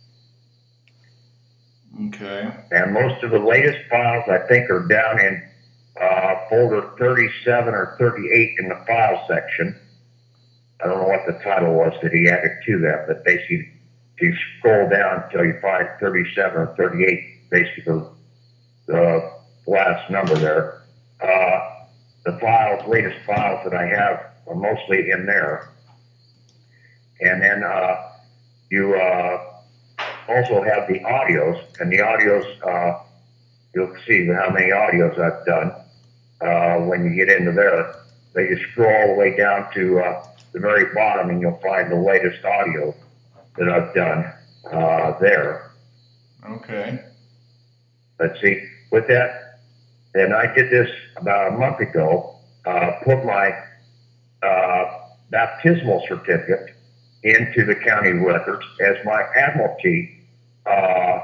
Okay. And most of the latest files, I think, are down in uh, folder thirty-seven or thirty-eight in the file section. I don't know what the title was that he added to that, but basically, if you scroll down until you find thirty-seven or thirty-eight, basically the last number there, uh, the files, latest files that I have are mostly in there. And then uh, you uh, also have the audios, and the audios, uh, you'll see how many audios I've done uh, when you get into there. They just scroll all the way down to uh, the very bottom, and you'll find the latest audio that I've done uh, there. Okay. Let's see. With that, and I did this about a month ago, uh, put my uh, baptismal certificate into the county records as my admiralty uh,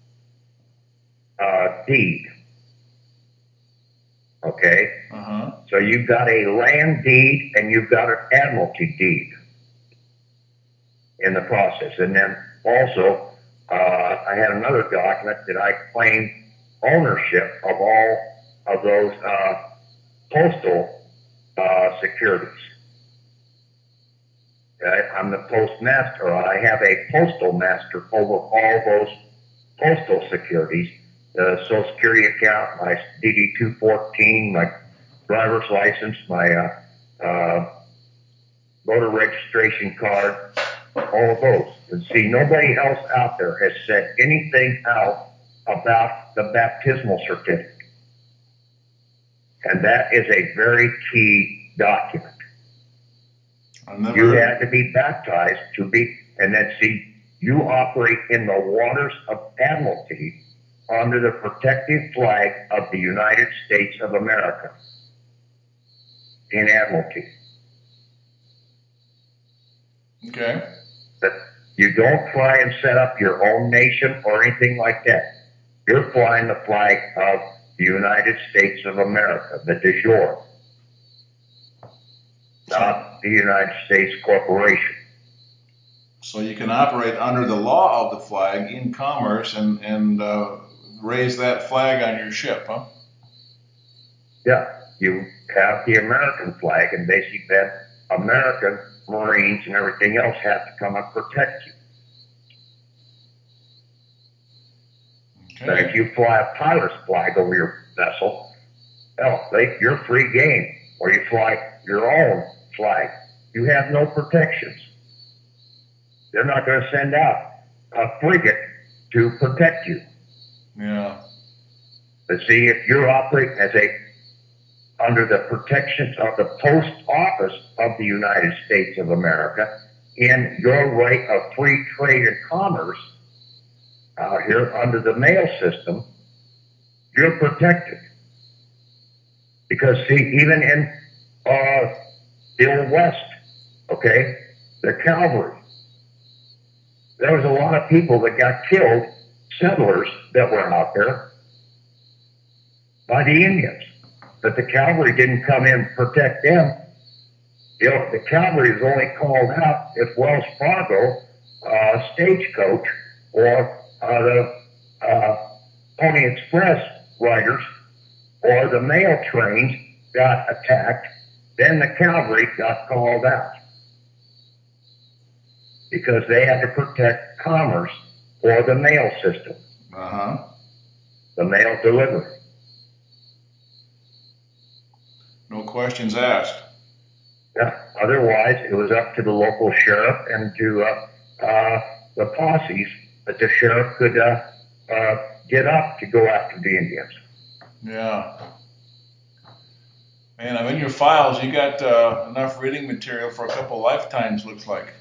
uh, deed. Okay? Uh-huh. So you've got a land deed and you've got an admiralty deed in the process. And then also, uh, I had another document that I claimed ownership of all of those uh, postal uh, securities. Okay? I'm the postmaster. I have a postal master over all those postal securities, the Social Security account, my D D two fourteen, my driver's license, my uh, uh, voter registration card, all of those. And see, nobody else out there has said anything out about the baptismal certificate. And that is a very key document. You had to be baptized to be, and then see, you operate in the waters of admiralty under the protective flag of the United States of America in admiralty. Okay. That you don't try and set up your own nation or anything like that. You're flying the flag of the United States of America, the de jure, not the United States Corporation. So you can operate under the law of the flag in commerce and, and uh, raise that flag on your ship, huh? Yeah, you have the American flag, and basically then American Marines and everything else have to come and protect you. Okay. But if you fly a pilot's flag over your vessel, hell, they, you're free game. Or you fly your own flag, you have no protections. They're not going to send out a frigate to protect you. Yeah. But see, if you're operating as a under the protections of the Post Office of the United States of America, in your right of free trade and commerce out here under the mail system, you're protected. Because see, even in uh, the Old West, okay, the cavalry, there was a lot of people that got killed, settlers that were out there, by the Indians. But the cavalry didn't come in and protect them. You know, the cavalry is only called out if Wells Fargo, uh, Stagecoach, or uh, the uh, Pony Express riders or the mail trains got attacked, then the cavalry got called out because they had to protect commerce or the mail system, Uh-huh. the mail delivery. No questions asked. Yeah. Otherwise, it was up to the local sheriff and to uh, uh, the posses that the sheriff could uh, uh, get up to go after the Indians. Yeah. Man, I'm in your files. You got uh, enough reading material for a couple lifetimes, looks like.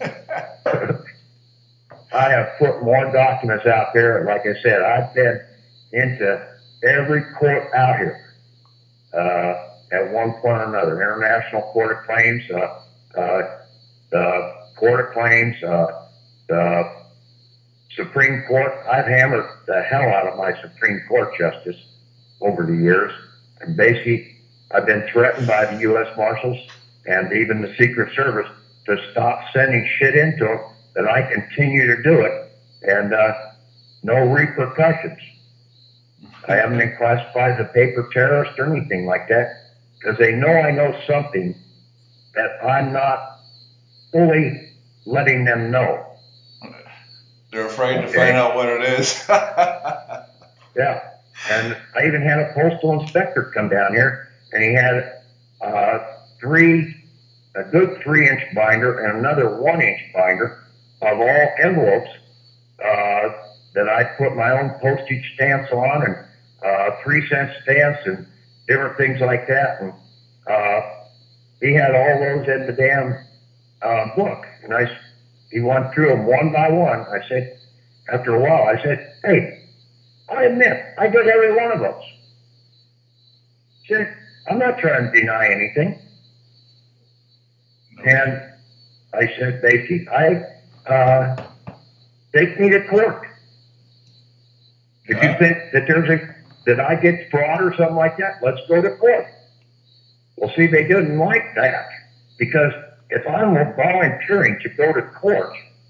I have put more documents out there. Like I said, I've been into every court out here uh, at one point or another. International Court of Claims, uh, uh, the Court of Claims, uh, the Supreme Court. I've hammered the hell out of my Supreme Court justice over the years. And basically, I've been threatened by the U S Marshals and even the Secret Service to stop sending shit into them, that I continue to do it, and uh, no repercussions. I haven't been classified as a paper terrorist or anything like that, because they know I know something that I'm not fully letting them know. They're afraid okay. to find out what it is. Yeah. And I even had a postal inspector come down here, and he had uh, three, a good three inch binder and another one inch binder of all envelopes uh, that I put my own postage stamps on, and uh, three cent stamps and different things like that. And uh, he had all those in the damn uh, book. And I, he went through them one by one. I said, after a while, I said, hey, I admit, I did every one of those. He said, I'm not trying to deny anything. Okay. And I said, basically, I, uh, take me to court. If yeah. you think that there's a, that I did fraud or something like that, let's go to court. Well, see, they didn't like that, because if I'm volunteering to go to court,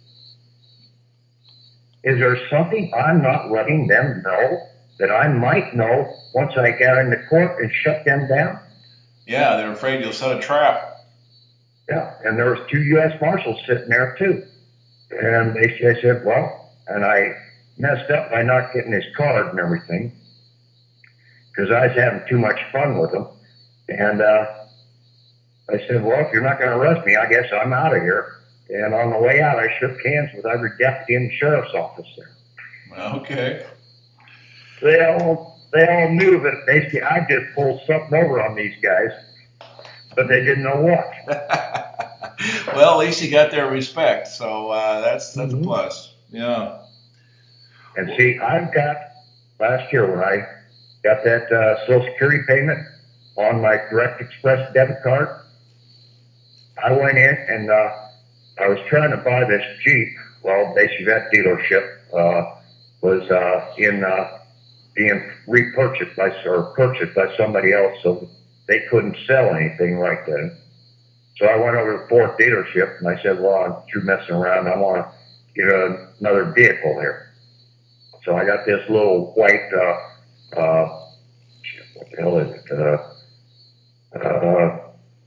is there something I'm not letting them know that I might know once I get into court and shut them down? Yeah, they're afraid you'll set a trap. Yeah, and there was two U S Marshals sitting there too. And they I said, well, and I messed up by not getting his card and everything, because I was having too much fun with him. And uh, I said, well, if you're not going to arrest me, I guess I'm out of here. And on the way out, I shook hands with every deputy in the sheriff's office there. Okay. They all they all knew that basically I just pulled something over on these guys, but they didn't know what. Well, at least you got their respect, so uh, that's that's mm-hmm. a plus. Yeah. And see, I've got last year when I got that uh, Social Security payment on my Direct Express debit card, I went in and uh, I was trying to buy this Jeep. Well, basically that dealership uh, was uh, in uh, being repurchased by or purchased by somebody else, so they couldn't sell anything right then. So I went over to the Ford dealership and I said, well, I'm through messing around. I want to get a, another vehicle here. So I got this little white, uh, uh, what the hell is it? Uh, uh,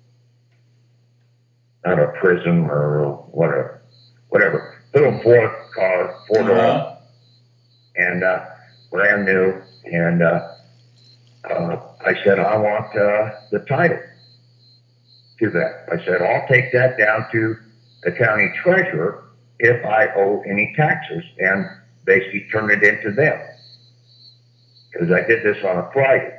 not a Prism or whatever, whatever. Little Ford car, four door, uh-huh. and uh, brand new. And uh, uh, I said, I want uh, the title to that. I said, I'll take that down to the county treasurer if I owe any taxes, and basically turn it into them. Because I did this on a Friday.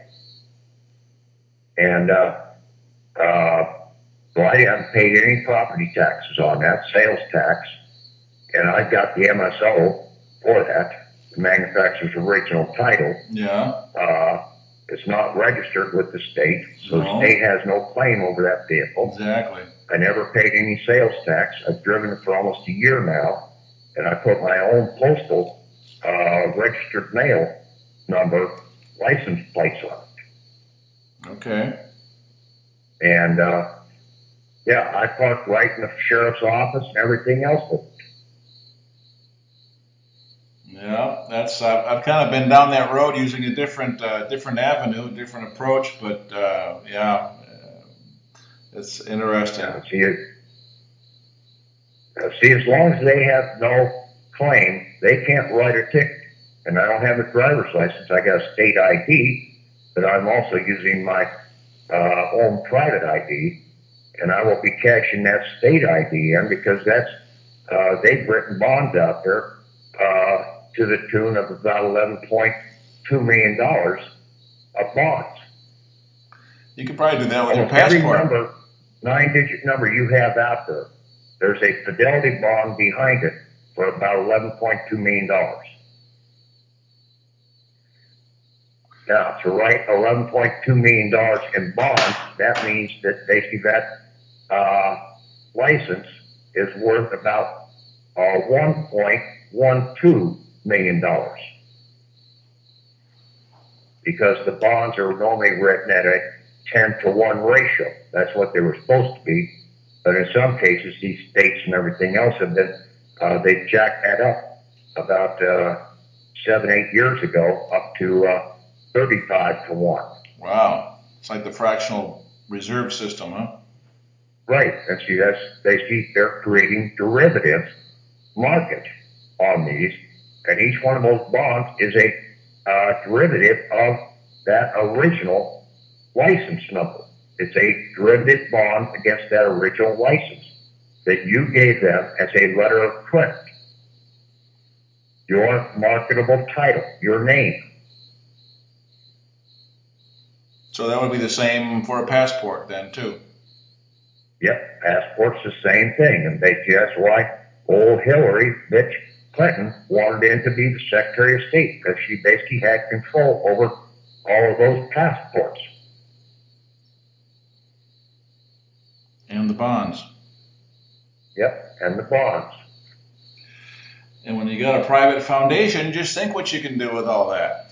And uh, uh, so I haven't paid any property taxes on that, sales tax, and I've got the M S O for that, the manufacturer's original title. Yeah. Uh, it's not registered with the state, so no. The state has no claim over that vehicle. Exactly. I never paid any sales tax. I've driven it for almost a year now, and I put my own postal uh, registered mail number license plates on it. Okay. And uh, yeah, I parked right in the sheriff's office and everything else with it. Yeah, that's I've, I've kind of been down that road using a different uh, different avenue, different approach, but uh, yeah, uh, it's interesting. Uh, see, it, uh, see, as long as they have no claim, they can't write a ticket. And I don't have a driver's license. I got a state I D, but I'm also using my uh, own private I D, and I will be cashing that state I D in because that's uh, they've written bonds out there uh, to the tune of about eleven point two million dollars of bonds. You could probably do that with your Almost every passport. number, nine-digit number you have out there, there's a fidelity bond behind it for about eleven point two million dollars. Now, to write eleven point two million dollars in bonds, that means that basically that uh, license is worth about uh, one point one two million dollars because the bonds are normally written at a ten to one ratio. That's what they were supposed to be. But in some cases, these states and everything else have been, uh, they jacked that up about uh, seven, eight years ago up to uh, thirty-five to one. Wow, it's like the fractional reserve system, huh? Right. And see, that's, they see they're creating derivative market on these. And each one of those bonds is a uh, derivative of that original license number. It's a derivative bond against that original license that you gave them as a letter of credit. Your marketable title, your name. So that would be the same for a passport then too. Yep, passport's the same thing. And they, that's why old Hillary, bitch Clinton, wanted him to be the Secretary of State because she basically had control over all of those passports. And the bonds. Yep, and the bonds. And when you got a private foundation, just think what you can do with all that.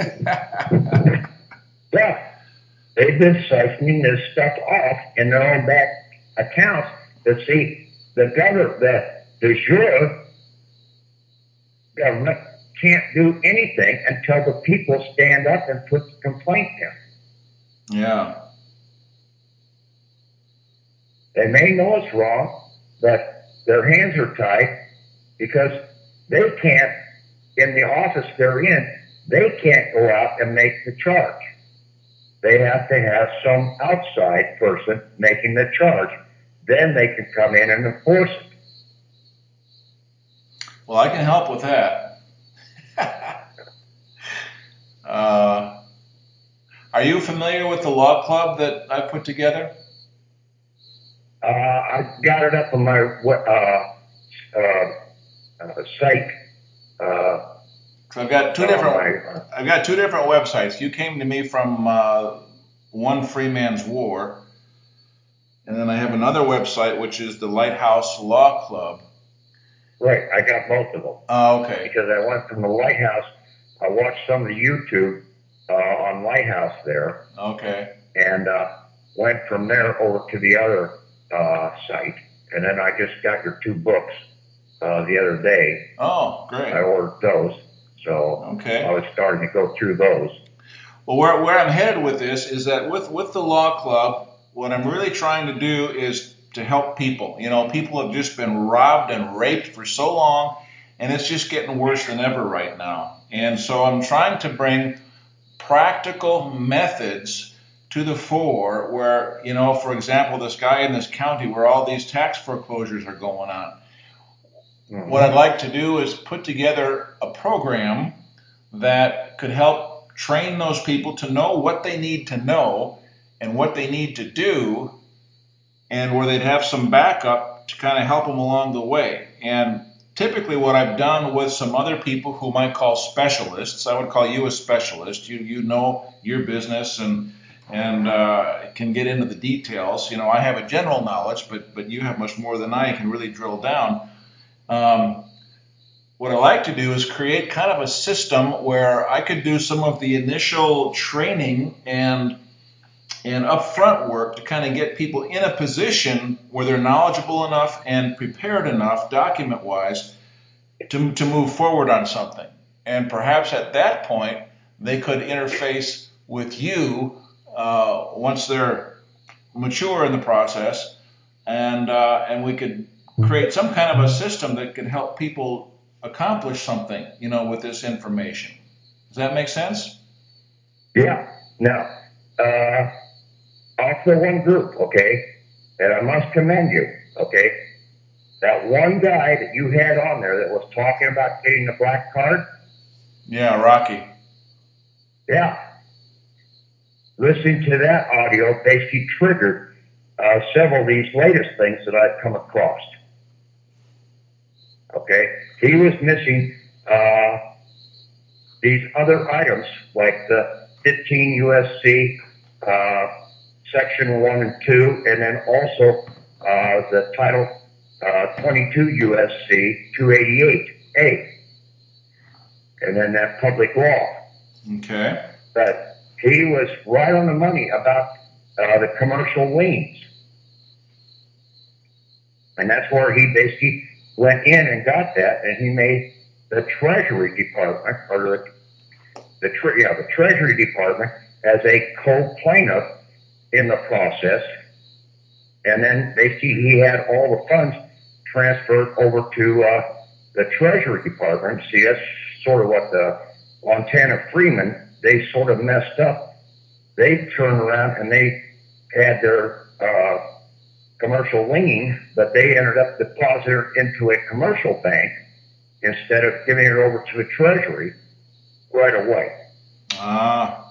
Yeah, they've been siphoning this stuff off in their own back accounts. But see, the government, the, the jure government can't do anything until the people stand up and put the complaint in. Yeah. They may know it's wrong, but their hands are tied because they can't, in the office they're in, they can't go out and make the charge. They have to have some outside person making the charge. Then they can come in and enforce it. Well, I can help with that. uh, are you familiar with the law club that I put together? Uh, I got it up on my uh, uh, uh, site. Uh, So I've got two different. My, uh, I've got two different websites. You came to me from uh, One Free Man's War, and then I have another website which is the Lighthouse Law Club. Right, I got both of them. Oh, okay. Because I went from the Lighthouse. I watched some of the YouTube uh, on Lighthouse there. Okay. And uh, went from there over to the other uh, site, and then I just got your two books uh, the other day. Oh, great! I ordered those, so okay. I was starting to go through those. Well, where where I'm headed with this is that with with the law club, what I'm really trying to do is to help people. You know, people have just been robbed and raped for so long, and it's just getting worse than ever right now. And so I'm trying to bring practical methods to the fore where, you know, for example, this guy in this county where all these tax foreclosures are going on. Mm-hmm. What I'd like to do is put together a program that could help train those people to know what they need to know and what they need to do, and where they'd have some backup to kind of help them along the way. And typically what I've done with some other people whom I call specialists, I would call you a specialist. You you know your business and and uh, can get into the details. You know, I have a general knowledge, but but you have much more than I can really drill down. Um, what I like to do is create kind of a system where I could do some of the initial training and and upfront work to kind of get people in a position where they're knowledgeable enough and prepared enough, document-wise, to to move forward on something. and perhaps at that point they could interface with you uh, once they're mature in the process, and uh, and we could create some kind of a system that could help people accomplish something, you know, with this information. Does that make sense? Yeah. Now, uh, off the one group, okay, and I must commend you, okay, that one guy that you had on there that was talking about getting the black card. Yeah, Rocky. Yeah. Listening to that audio basically triggered uh, several of these latest things that I've come across. Okay, he was missing uh, these other items like the fifteen U S C uh, section one and two, and then also uh, the title uh, twenty-two U S C two eighty-eight A, and then that public law. Okay. But he was right on the money about uh, the commercial liens, and that's where he basically went in and got that, and he made the Treasury Department, or the, the tre- yeah, the Treasury Department as a co-plaintiff in the process, and then basically he had all the funds transferred over to uh, the Treasury Department. See, that's sort of what the Montana Freeman, they sort of messed up. They turned around and they had their uh, commercial lien, but they ended up depositing it into a commercial bank instead of giving it over to the Treasury right away. Ah.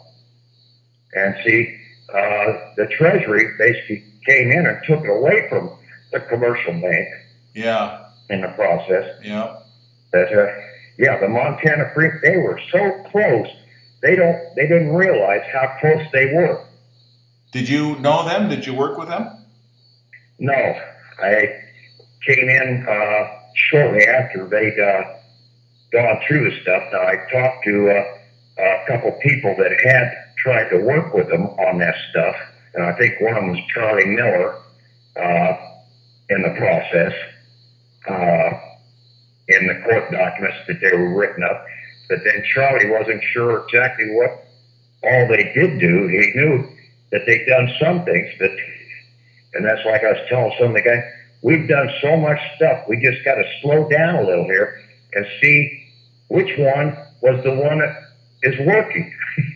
And see, uh, the Treasury basically came in and took it away from the commercial bank. Yeah. In the process. Yeah. That, uh, yeah, the Montana Free, they were so close. They don't, they didn't realize how close they were. Did you know them? Did you work with them? No, I came in uh, shortly after they'd uh, gone through the stuff. Now, I talked to uh, a couple people that had tried to work with them on that stuff, and I think one of them was Charlie Miller uh, in the process, uh, in the court documents that they were written up. But then Charlie wasn't sure exactly what all they did do. He knew that they'd done some things, but, and that's like I was telling some of the guys, we've done so much stuff, we just got to slow down a little here and see which one was the one that is working.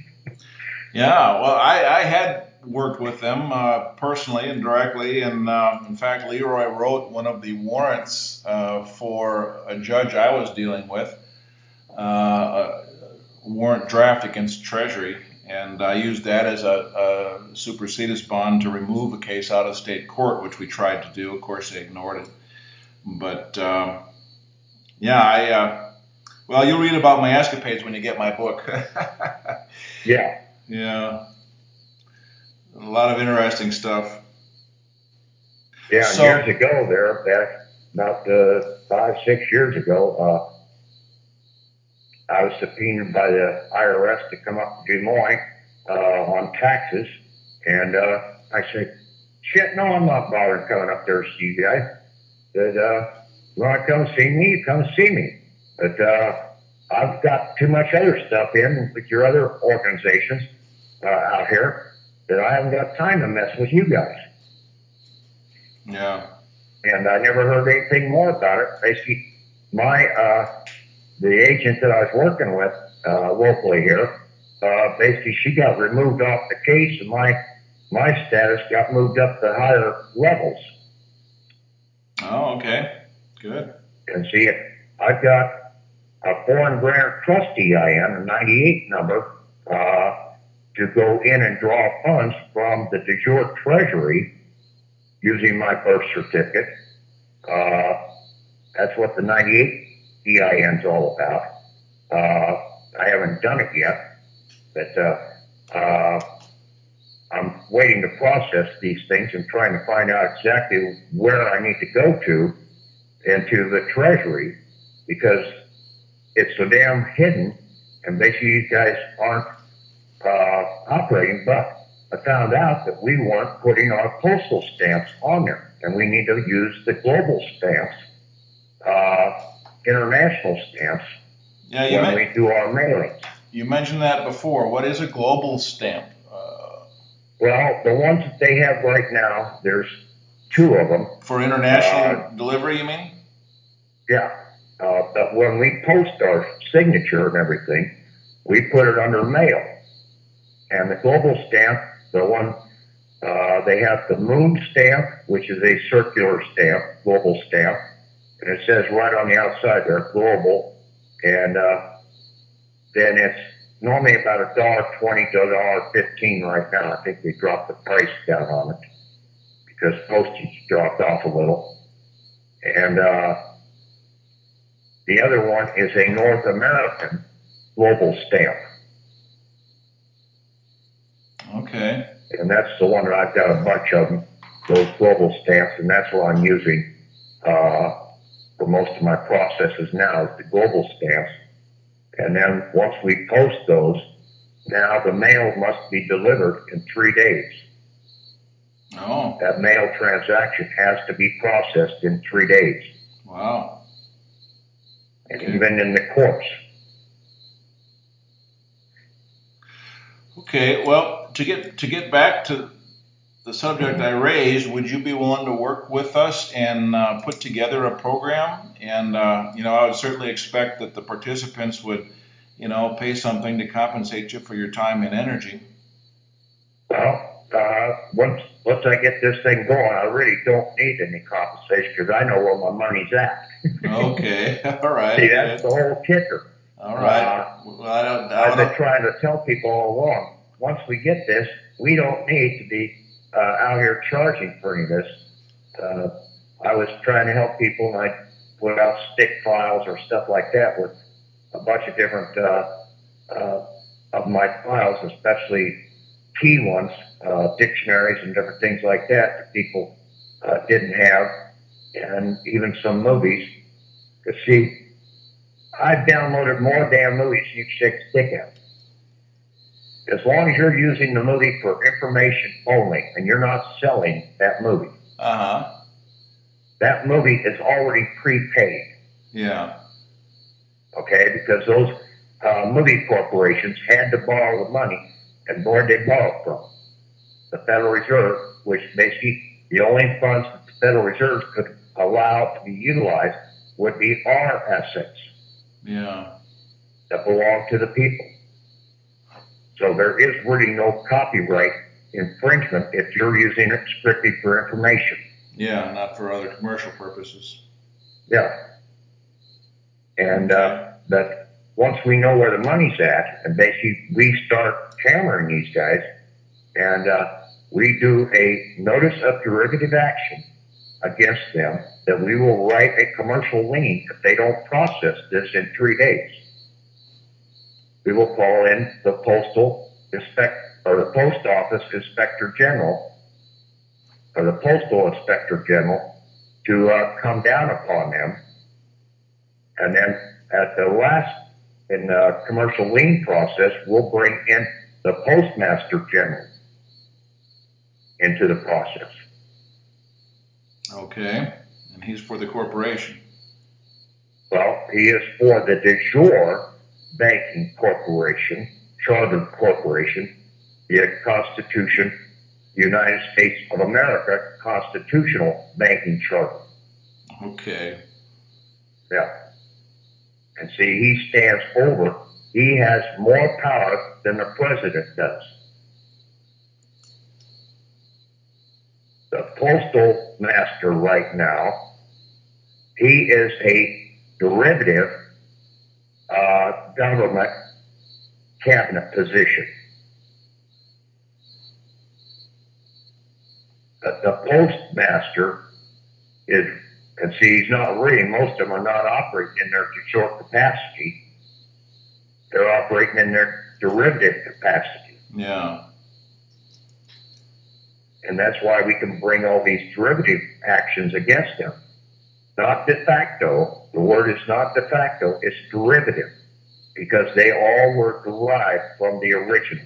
Yeah, well, I, I had worked with them uh, personally and directly, and um, in fact, Leroy wrote one of the warrants uh, for a judge I was dealing with, uh, a warrant draft against Treasury, and I used that as a, a supersedis bond to remove a case out of state court, which we tried to do. Of course, they ignored it. But um, yeah, I uh, well, you'll read about my escapades when you get my book. Yeah. Yeah. A lot of interesting stuff. Yeah, and So, years ago there, back about uh, five, six years ago, uh, I was subpoenaed by the I R S to come up to Des Moines uh, on taxes, and uh, I said, shit, no, I'm not bothering coming up there to see you guys. Said, uh, you want to come see me, you come see me. But uh, I've got too much other stuff in with your other organizations uh, out here that I haven't got time to mess with you guys. yeah. And I never heard anything more about it. Basically, my uh, the agent that I was working with uh, locally here, uh, basically she got removed off the case, and my my status got moved up to higher levels. Oh, okay. Good. And see, I've got a foreign grantor trust E I N, a ninety-eight number, uh, to go in and draw funds from the de jure treasury using my birth certificate. Uh, that's what the ninety-eight E I N is all about. Uh, I haven't done it yet, but uh, uh, I'm waiting to process these things and trying to find out exactly where I need to go to into the treasury, because it's so damn hidden, and basically these guys aren't uh, operating. But I found out that we weren't putting our postal stamps on there, and we need to use the global stamps, uh, international stamps. Yeah, you, when men- we do our mailings. you mentioned that before. What is a global stamp? Uh, Well, the ones that they have right now, there's two of them. for international uh, delivery, you mean? Yeah. Uh, but when we post our signature and everything, we put it under mail. And the global stamp, the one, uh, they have the moon stamp, which is a circular stamp, global stamp. And it says right on the outside there, global. And uh, then it's normally about a dollar twenty to a dollar fifteen right now. I think they dropped the price down on it because postage dropped off a little. And uh, the other one is a North American global stamp. Okay. And that's the one that I've got a bunch of them, those global stamps, and that's what I'm using uh, for most of my processes now is the global stamps. And then once we post those, now the mail must be delivered in three days. Oh. That mail transaction has to be processed in three days. Wow. And Okay. even in the courts. Okay, well, to get to get back to the subject I raised, would you be willing to work with us and uh, put together a program? And uh, you know, I would certainly expect that the participants would, you know, pay something to compensate you for your time and energy. Well, uh, once once I get this thing going, I really don't need any compensation because I know where my money's at. Okay, all right. See, that's the whole kicker. All right. Uh, well, I don't, I I've been don't... trying to tell people all along. Once we get this, we don't need to be uh, out here charging for any of this. Uh, I was trying to help people, and I put out stick files or stuff like that with a bunch of different uh, uh, of my files, especially key ones, uh, dictionaries and different things like that that people uh, didn't have, and even some movies. Because see, I've downloaded more damn movies than you can shake a stick at. As long as you're using the movie for information only and you're not selling that movie, Uh-huh. that movie is already prepaid. Yeah. Okay, because those uh, movie corporations had to borrow the money, and where they borrow from? The Federal Reserve, which basically the only funds that the Federal Reserve could allow to be utilized would be our assets. Yeah. That belong to the people. So there is really no copyright infringement if you're using it strictly for information. Yeah, not for other commercial purposes. Yeah. And okay. uh, that once we know where the money's at, and basically we start hammering these guys, and uh, we do a notice of derivative action against them, that we will write a commercial lien if they don't process this in three days. We will call in the postal inspect or the post office inspector general or the postal inspector general to uh, come down upon them, and then at the last in the commercial lien process, we'll bring in the postmaster general into the process. Okay, and he's for the corporation. Well, he is for the de jure banking corporation, chartered corporation, the Constitution, United States of America constitutional banking charter. Okay. Yeah. And see, he stands over, he has more power than the president does. The postal master right now, he is a derivative uh, government cabinet position. The, the postmaster is, and see, he's not really, most of them are not operating in their de jure capacity. They're operating in their derivative capacity. Yeah. And that's why we can bring all these derivative actions against them. Not de facto. The word is not de facto, it's derivative, because they all were derived from the original.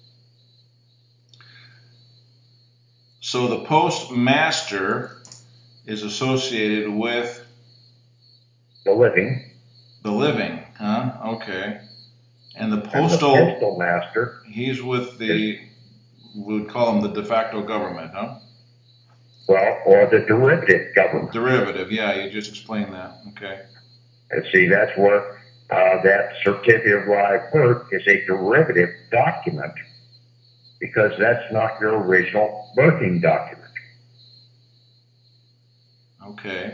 So the postmaster is associated with the living. The living. Huh? Okay. And the And the postal, postal master he's with is, the, we would call him the de facto government, huh? well, or the derivative government. Derivative, yeah, you just explained that. Okay. And see, that's where uh, that certificate of live birth is a derivative document because that's not your original birthing document. Okay.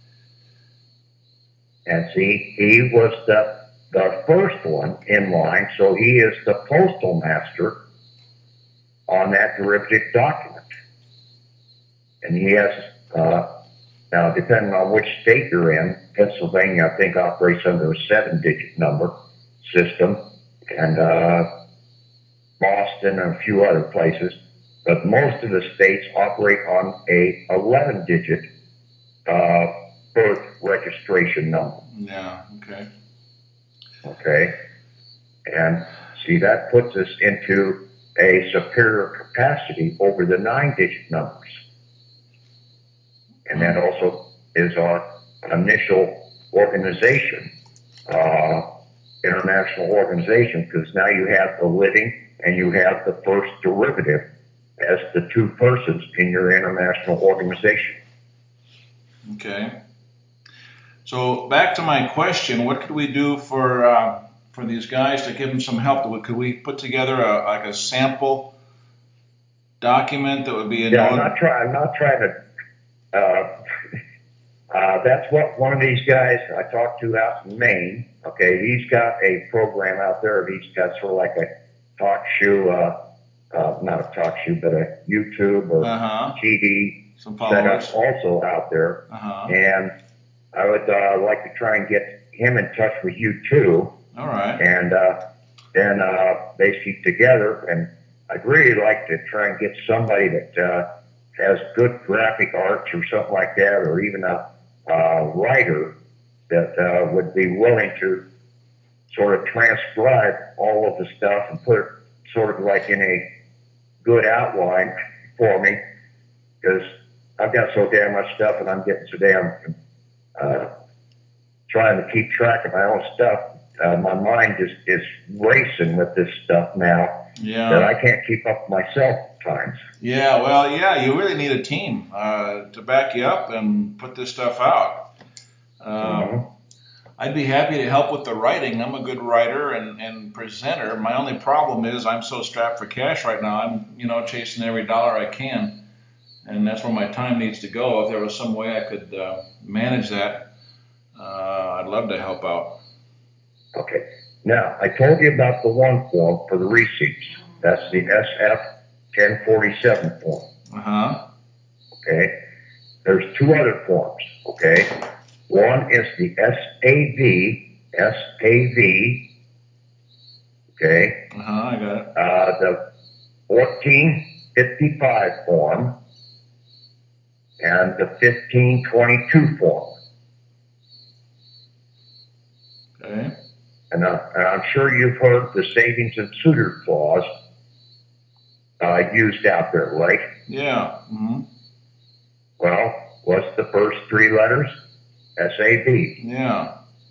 And see, he was the the first one in line, so he is the postal master on that derivative document. And he has, uh, now depending on which state you're in, Pennsylvania, I think, operates under a seven digit number system, and uh, Boston and a few other places. But most of the states operate on a eleven digit uh, birth registration number. Yeah. Okay. Okay. And see, that puts us into a superior capacity over the nine digit numbers. And that also is our initial organization, uh, international organization, because now you have the living and you have the first derivative as the two persons in your international organization. Okay. So back to my question, what could we do for uh, for these guys to give them some help? Could we put together a, like a sample document that would be a Yeah, I'm note? not trying. I'm not trying to. Uh, uh, that's what one of these guys I talked to out in Maine. Okay, he's got a program out there. He's got sort of like a talk show, uh, uh, not a talk show, but a YouTube or Uh-huh. T V Some setup followers. also out there. Uh-huh. And I would uh, like to try and get him in touch with you too. All right. And uh, then uh, basically together. And I'd really like to try and get somebody that uh, has good graphic arts or something like that, or even a uh, writer that uh, would be willing to sort of transcribe all of the stuff and put it sort of like in a good outline for me, because I've got so damn much stuff and I'm getting so damn uh, trying to keep track of my own stuff. Uh, my mind just is racing with this stuff now Yeah. that I can't keep up myself at times. Yeah, well, yeah, you really need a team uh, to back you up and put this stuff out. Um, Mm-hmm. I'd be happy to help with the writing. I'm a good writer and, and presenter. My only problem is I'm so strapped for cash right now. I'm, you know, chasing every dollar I can, and that's where my time needs to go. If there was some way I could uh, manage that, uh, I'd love to help out. Okay. Now, I told you about the one form for the receipts. That's the S F ten forty-seven form. Uh-huh. Okay. There's two other forms. Okay. One is the S A V, S A V. Okay. Uh-huh, I got it. Uh, the fourteen fifty-five form and the fifteen twenty-two form. Okay. And, uh, and I'm sure you've heard the savings and suitor clause uh, used out there, right? Yeah. Mm-hmm. Well, what's the first three letters? S A V. Yeah.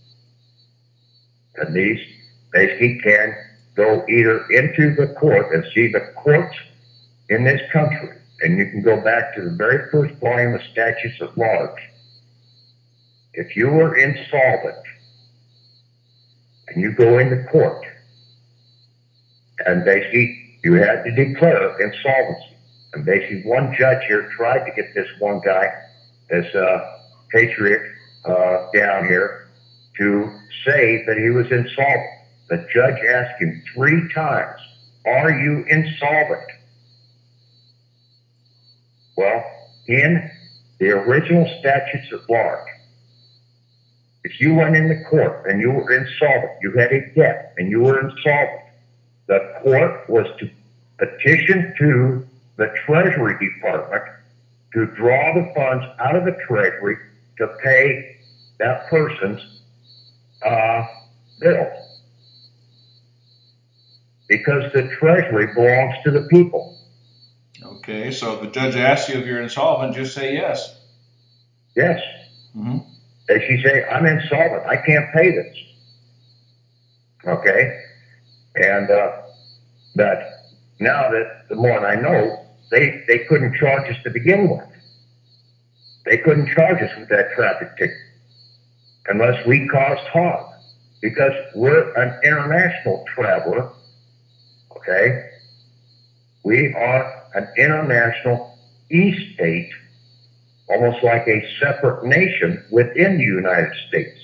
And these basically can go either into the court and see the courts in this country. And you can go back to the very first volume of Statutes at Large. If you were insolvent and you go into court and basically you had to declare insolvency. And basically one judge here tried to get this one guy, this uh, patriot uh, down here, to say that he was insolvent. The judge asked him three times, "Are you insolvent?" Well, in the original statutes at large, if you went into court and you were insolvent, you had a debt and you were insolvent, the court was to petition to the Treasury Department to draw the funds out of the Treasury to pay that person's uh, bill. Because the Treasury belongs to the people. Okay, so if the judge asks you if you're insolvent, just say yes. Yes. Mm-hmm. If you say, "I'm insolvent, I can't pay this," Okay, and uh, that now that the more I know, they they couldn't charge us to begin with. They couldn't charge us with that traffic ticket unless we caused harm, because we're an international traveler. Okay, we are an international e-state, almost like a separate nation within the United States,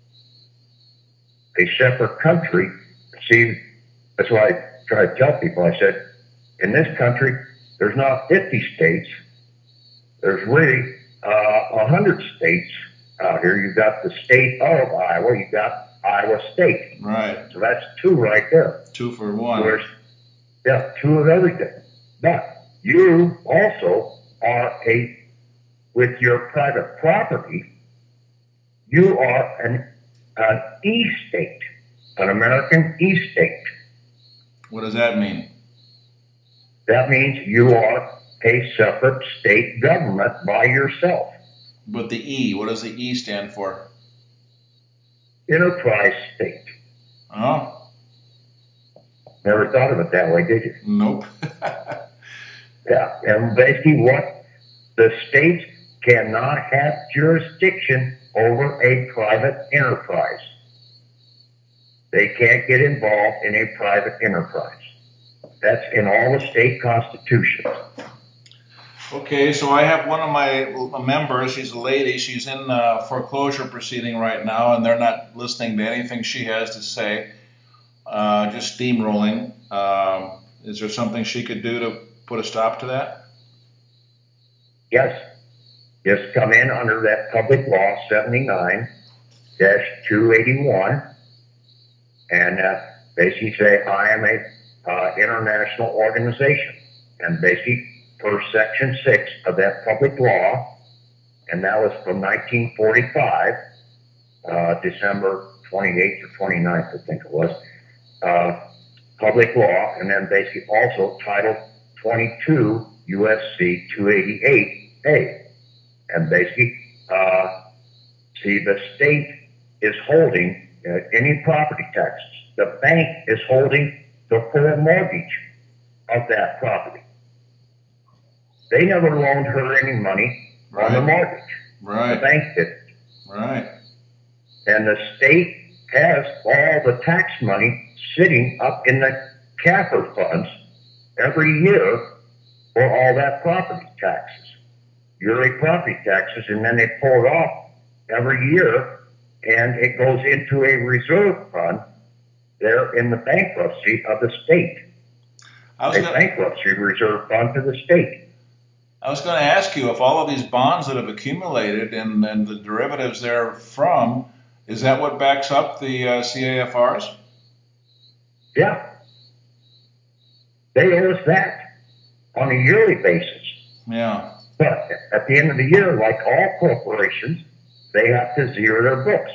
a separate country. See, that's why I try to tell people. I said, in this country, there's not fifty states. There's really uh, one hundred states out here. You've got the state of Iowa. You've got Iowa State. Right. So that's two right there. Two for one. So there's, yeah, two of everything. But you also are a, with your private property, you are an, an e-state, an American e-state. What does that mean? That means you are a separate state government by yourself. But the E, what does the E stand for? Enterprise state. Oh, Never thought of it that way, did you? nope. Yeah. And basically what the states cannot have jurisdiction over a private enterprise. They can't get involved in a private enterprise. That's in all the state constitutions. Okay, so I have one of my members, she's a lady, she's in a foreclosure proceeding right now, and they're not listening to anything she has to say, uh, just steamrolling. Um, is there something she could do to put a stop to that? Yes. Just come in under that Public Law seventy-nine dash two eighty-one and uh, basically say, I am a uh, international organization. And basically, per Section six of that public law, and that was from nineteen forty-five, uh, December twenty-eighth or twenty-ninth, I think it was, uh, public law, and then basically also Title twenty-two U S C two eighty-eight A. And basically, uh, see, the state is holding uh, any property taxes. The bank is holding the full mortgage of that property. They never loaned her any money Right. on the mortgage. Right. The bank did. Right. And the state has all the tax money sitting up in the C A F R funds every year for all that property taxes, yearly property taxes, and then they pull it off every year, and it goes into a reserve fund there in the bankruptcy of the state. I was A gonna, bankruptcy reserve fund for the state. I was going to ask you if all of these bonds that have accumulated and, and the derivatives they're from, is that what backs up the uh, C A F Rs? Yeah. They owe us that on a yearly basis. Yeah. But at the end of the year, like all corporations, they have to zero their books.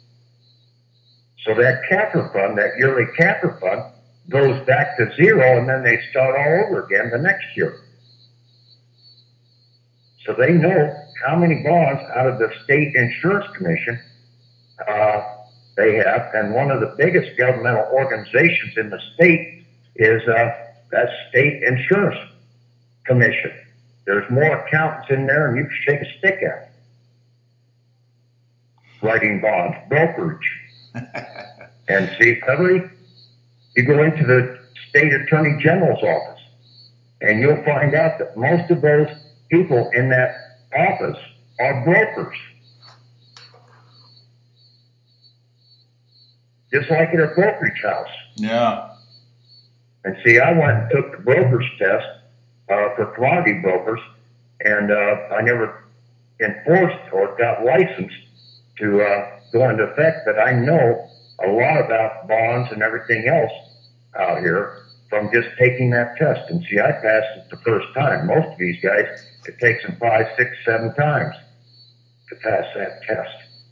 So that C A F R fund, that yearly C A F R fund, goes back to zero, and then they start all over again the next year. So they know how many bonds out of the state insurance commission uh, they have, and one of the biggest governmental organizations in the state is uh, that state insurance commission. There's more accountants in there than you can shake a stick at. Writing bonds, brokerage. And see, every, you go into the state attorney general's office, and you'll find out that most of those people in that office are brokers. Just like at a brokerage house. Yeah. And see, I went and took the broker's test uh, for commodity brokers, and uh, I never enforced or got licensed to uh, go into effect, but I know a lot about bonds and everything else out here from just taking that test. And see, I passed it the first time. Most of these guys, it takes them five, six, seven times to pass that test.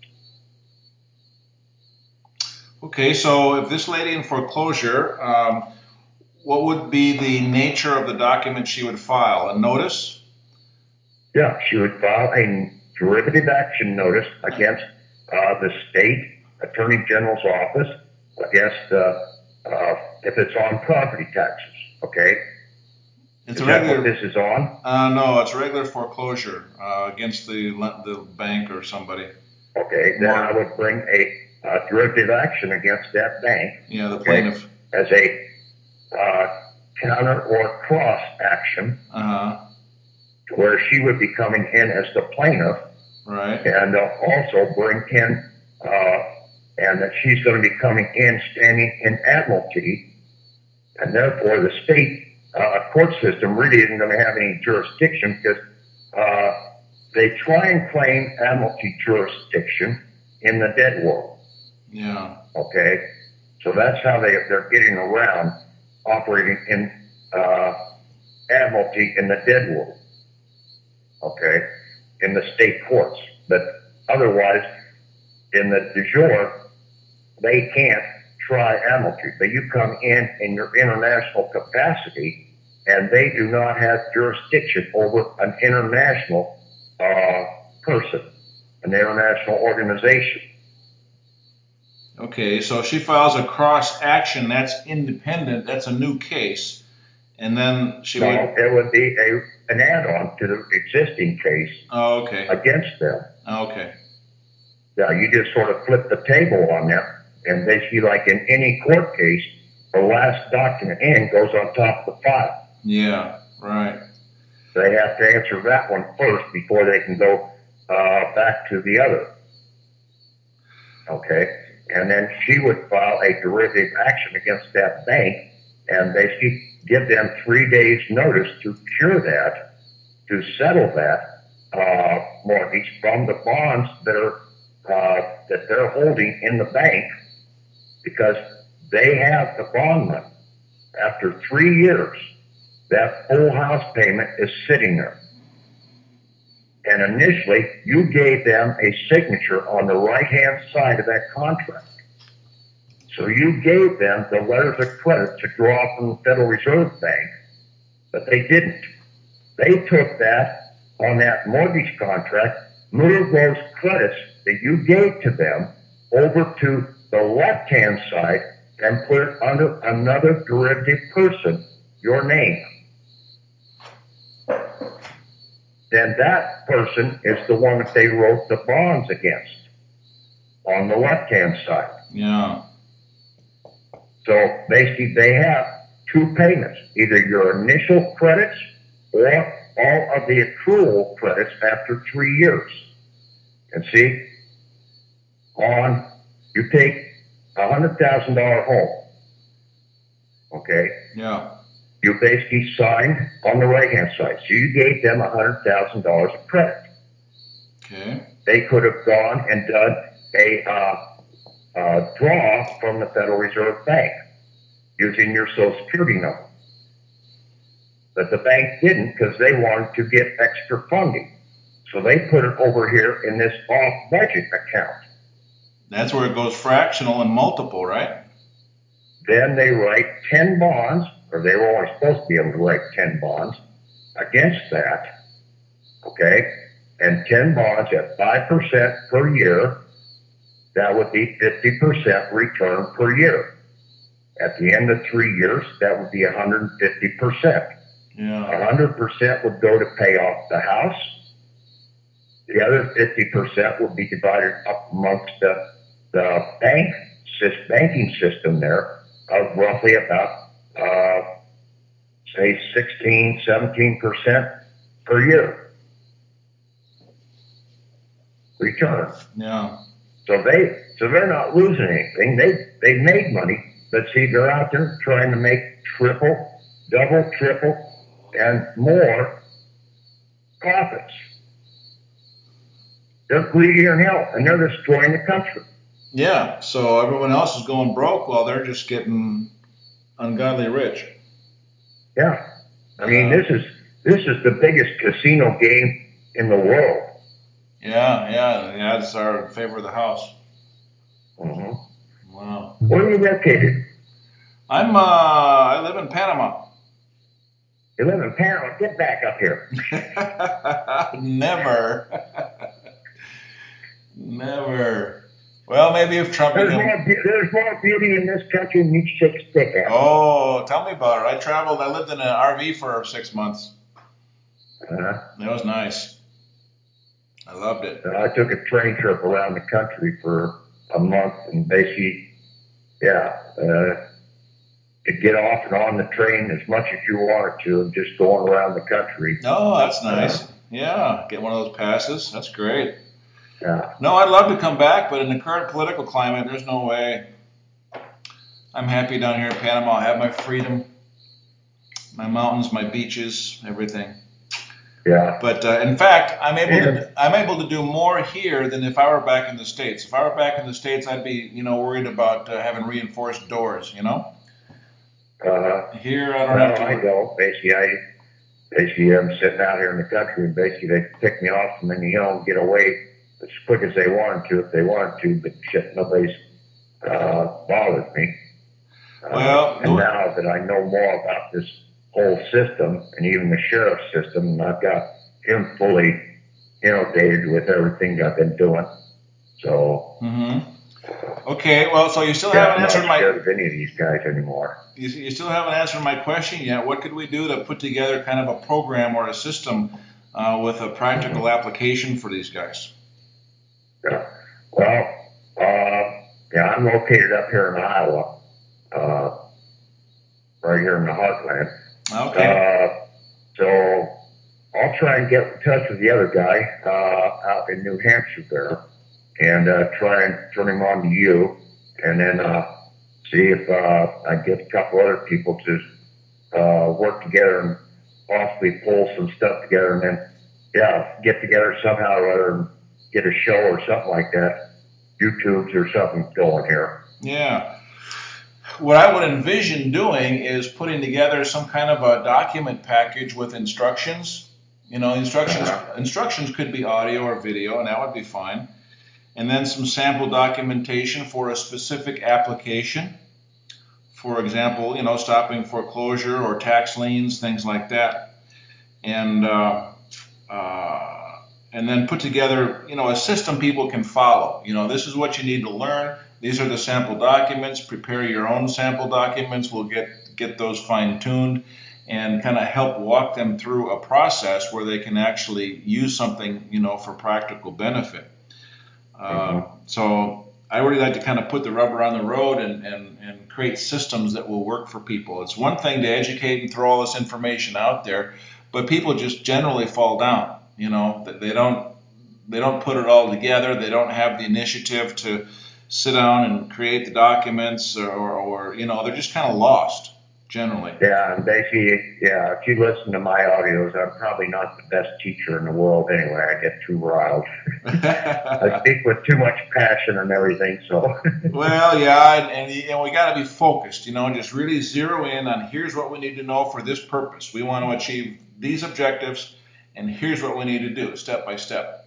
Okay, so if this lady in foreclosure, um, what would be the nature of the document she would file? A notice? Yeah, she would file a derivative action notice against uh, the state attorney general's office against, uh, uh, if it's on property taxes, okay? It's Is a that what regular. this is on? Uh, no, it's regular foreclosure uh, against the le- the bank or somebody. Okay, then Mar- I would bring a, uh derivative action against that bank. Yeah, the okay, plaintiff. As a uh, counter or cross action, Uh huh. where she would be coming in as the plaintiff, Right. and uh, also bring in, uh, and that she's going to be coming in standing in admiralty, and therefore the state uh, court system really isn't going to have any jurisdiction because uh, they try and claim admiralty jurisdiction in the dead world. Yeah. Okay, so that's how they they're getting around operating in uh, admiralty in the dead world. Okay, in the state courts, but otherwise in the de jure they can't try admiralty. But you come in in your international capacity, and they do not have jurisdiction over an international uh, person, an international organization. Okay, so if she files a cross action, that's independent. That's a new case, and then she No, would. it would be a an add-on to the existing case Oh, okay. against them. Okay. Yeah, you just sort of flip the table on them, and basically, like in any court case, the last document in goes on top of the file. Yeah. Right. They have to answer that one first before they can go uh, back to the other. Okay, and then she would file a derivative action against that bank, and basically give them three days' notice to cure that, to settle that uh, mortgage from the bonds that are uh, that they're holding in the bank, because they have the bond money. After three years, that full house payment is sitting there. And initially, you gave them a signature on the right-hand side of that contract. So you gave them the letters of credit to draw from the Federal Reserve Bank, but they didn't. They took that on that mortgage contract, moved those credits that you gave to them over to the left-hand side and put it under another derivative person, your name. Then that person is the one that they wrote the bonds against on the left-hand side. Yeah. So basically, they have two payments, either your initial credits or all of the accrual credits after three years. And see, on, you take a one hundred thousand dollars home, okay? Yeah. You basically signed on the right-hand side. So you gave them one hundred thousand dollars of credit. Okay. They could have gone and done a uh, uh, draw from the Federal Reserve Bank using your Social Security number. But the bank didn't, because they wanted to get extra funding. So they put it over here in this off-budget account. That's where it goes fractional and multiple, right? Then they write ten bonds, or they were only supposed to be able to write ten bonds against that, okay? And ten bonds at five percent per year, that would be fifty percent return per year. At the end of three years, that would be one hundred fifty percent. Yeah. one hundred percent would go to pay off the house. The other fifty percent would be divided up amongst the, the bank, banking system there of roughly about, uh, say, sixteen, seventeen percent per year return. Yeah. So they, so they're not losing anything. They, they made money, but see, they're out there trying to make triple, double, triple, and more profits. They're greedier than hell, and they're destroying the country. Yeah. So everyone else is going broke while they're just getting ungodly rich. Yeah, I mean, Uh, this is this is the biggest casino game in the world. yeah. Yeah. The ads are in favor of the house. Mm-hmm. Wow. Where are you located? I'm. Uh, I live in Panama. You live in Panama. Get back up here. Never. Never. Well, maybe if Trump There's becomes. more, there's more beauty in this country than you can shake a stick at. Oh, tell me about it. I traveled. I lived in an R V for six months. Uh, That was nice. I loved it. I took a train trip around the country for a month, and basically, yeah, uh, could get off and on the train as much as you wanted to, and just going around the country. Oh, that's nice. Uh, Yeah, get one of those passes. That's great. yeah. No, I'd love to come back, but in the current political climate, there's no way. I'm happy down here in Panama. I have my freedom, my mountains, my beaches, everything. Yeah. But uh, in fact, I'm able Yeah. to I'm able to do more here than if I were back in the States. If I were back in the States, I'd be you know worried about uh, having reinforced doors. You know, Uh, here I don't have well, to I worry. don't. Basically, I basically I'm sitting out here in the country, and basically they pick me off from the hill and get away as quick as they wanted to, if they wanted to. But shit, nobody's uh, bothered me. Uh, Well, and no, now that I know more about this whole system, and even the sheriff's system, and I've got him fully inundated with everything I've been doing. So, mm-hmm. Okay. Well, so you still yeah, haven't I'm not answered my scared of any of these guys anymore. you, you still haven't answered my question yet. What could we do to put together kind of a program or a system uh, with a practical application for these guys? Yeah. Well, uh, yeah, I'm located up here in Iowa, uh, right here in the heartland. Okay. Uh, so I'll try and get in touch with the other guy uh, out in New Hampshire there, and uh, try and turn him on to you, and then uh, see if uh, I get a couple other people to uh, work together and possibly pull some stuff together, and then yeah, get together somehow or other and get a show or something like that, YouTube's or something going here. Yeah. What I would envision doing is putting together some kind of a document package with instructions. You know, instructions Uh-huh. instructions could be audio or video, and that would be fine. And then some sample documentation for a specific application. For example, you know, stopping foreclosure or tax liens, things like that. And uh, uh, and then put together, you know, a system people can follow. You know, this is what you need to learn. These are the sample documents. Prepare your own sample documents. We'll get get those fine tuned and kind of help walk them through a process where they can actually use something, you know, for practical benefit. Mm-hmm. Uh, so I really like to kind of put the rubber on the road and, and, and create systems that will work for people. It's one thing to educate and throw all this information out there, but people just generally fall down. You know, they don't they don't put it all together. They don't have the initiative to sit down and create the documents, or, or, or you know, they're just kind of lost generally. Yeah, and basically, yeah, if you listen to my audios, I'm probably not the best teacher in the world anyway. I get too riled. I speak with too much passion and everything, so. Well, yeah, and, and, and we got to be focused, you know, just really zero in on here's what we need to know for this purpose. We want to achieve these objectives, and here's what we need to do step by step.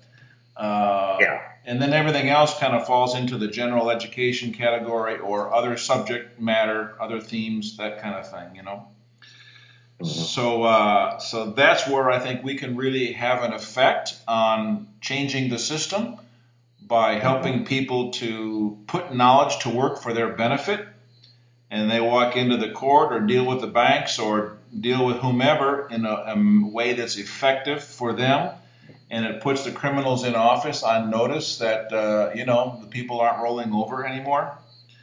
Uh, Yeah. and then everything else kind of falls into the general education category or other subject matter, other themes, that kind of thing, you know. Mm-hmm. So, uh, so that's where I think we can really have an effect on changing the system by Mm-hmm. helping people to put knowledge to work for their benefit, and they walk into the court or deal with the banks or deal with whomever in a, a way that's effective for them, and it puts the criminals in office on notice that uh, you know the people aren't rolling over anymore,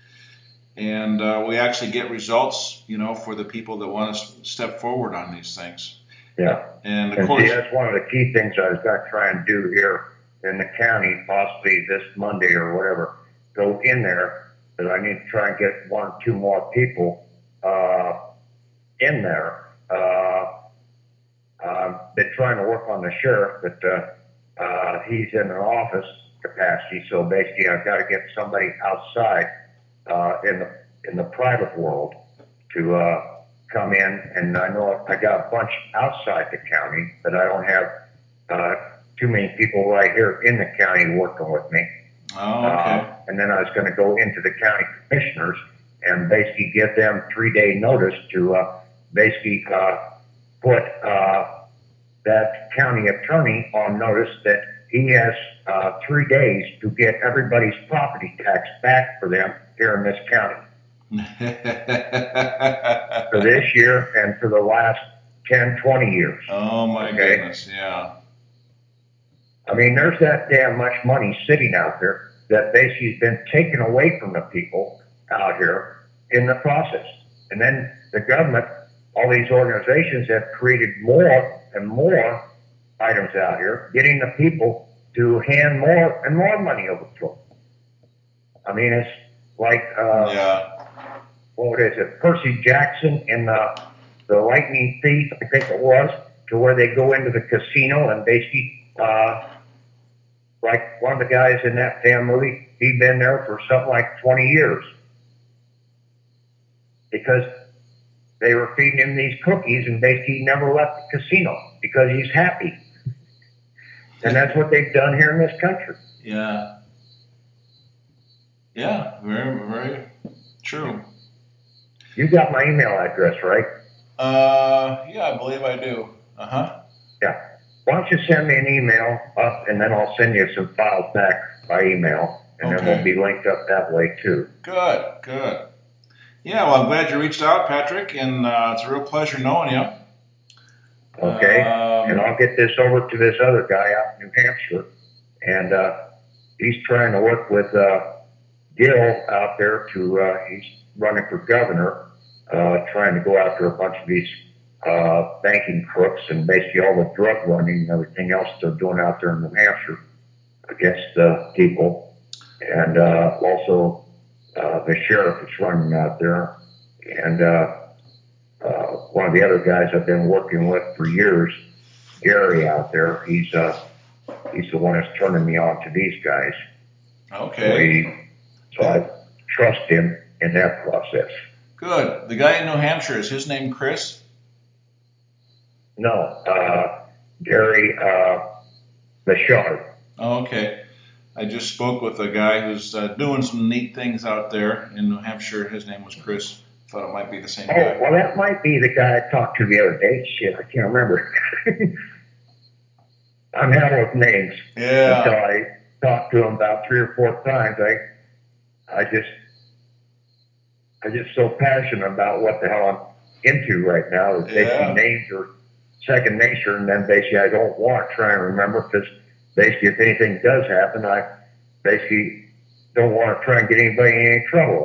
and uh, we actually get results, you know, for the people that want to step forward on these things. Yeah. And of And see, course, that's one of the key things I was going to try and do here in the county, possibly this Monday or whatever. Go in there, that I need to try and get one or two more people uh, in there. Uh, I've been trying to work on the sheriff, but uh, uh, he's in an office capacity, so basically I've got to get somebody outside uh, in the in the private world to uh, come in. And I know I got a bunch outside the county, but I don't have uh, too many people right here in the county working with me. oh, Uh, okay, and then I was going to go into the county commissioners and basically give them three day notice to uh, basically uh, put uh, that county attorney on notice that he has uh, three days to get everybody's property tax back for them here in this county for this year and for the last ten, twenty years. Oh my okay? goodness, yeah. I mean, there's that damn much money sitting out there that basically has been taken away from the people out here in the process. And then the government, all these organizations have created more and more items out here, getting the people to hand more and more money over to them. I mean, it's like, uh, yeah. what is it, Percy Jackson in the, the Lightning Thief, I think it was, to where they go into the casino and basically, uh, like one of the guys in that damn movie, he'd been there for something like twenty years. Because they were feeding him these cookies and basically he never left the casino because he's happy. And that's what they've done here in this country. Yeah. Yeah, very, very true. You got my email address, right? Uh, yeah, I believe I do. Uh-huh. Yeah. Why don't you send me an email up and then I'll send you some files back by email and Okay. then we'll be linked up that way too. Good, good. Yeah, well, I'm glad you reached out, Patrick, and uh, it's a real pleasure knowing you. Okay. Um, and I'll get this over to this other guy out in New Hampshire. And uh, he's trying to work with uh, Gil out there to, uh, he's running for governor, uh, trying to go after a bunch of these uh, banking crooks and basically all the drug running and everything else they're doing out there in New Hampshire against the people. And uh, also uh, the sheriff is running out there. And uh, uh, one of the other guys I've been working with for years, Gary out there, he's uh, he's the one that's turning me on to these guys. okay. So, he, so I trust him in that process. Good. The guy in New Hampshire, is his name Chris? No, uh, Gary uh, Bouchard. Oh, okay. I just spoke with a guy who's uh, doing some neat things out there in New Hampshire. His name was Chris. Thought it might be the same Oh, guy. well, that might be the guy I talked to the other day. Shit, I can't remember. I'm hell with names. Yeah. Until I talked to him about three or four times, I, I just, I'm just so passionate about what the hell I'm into right now. That Yeah. basically names are second nature, and then basically I don't want to try and remember because basically if anything does happen, I basically don't want to try and get anybody in any trouble.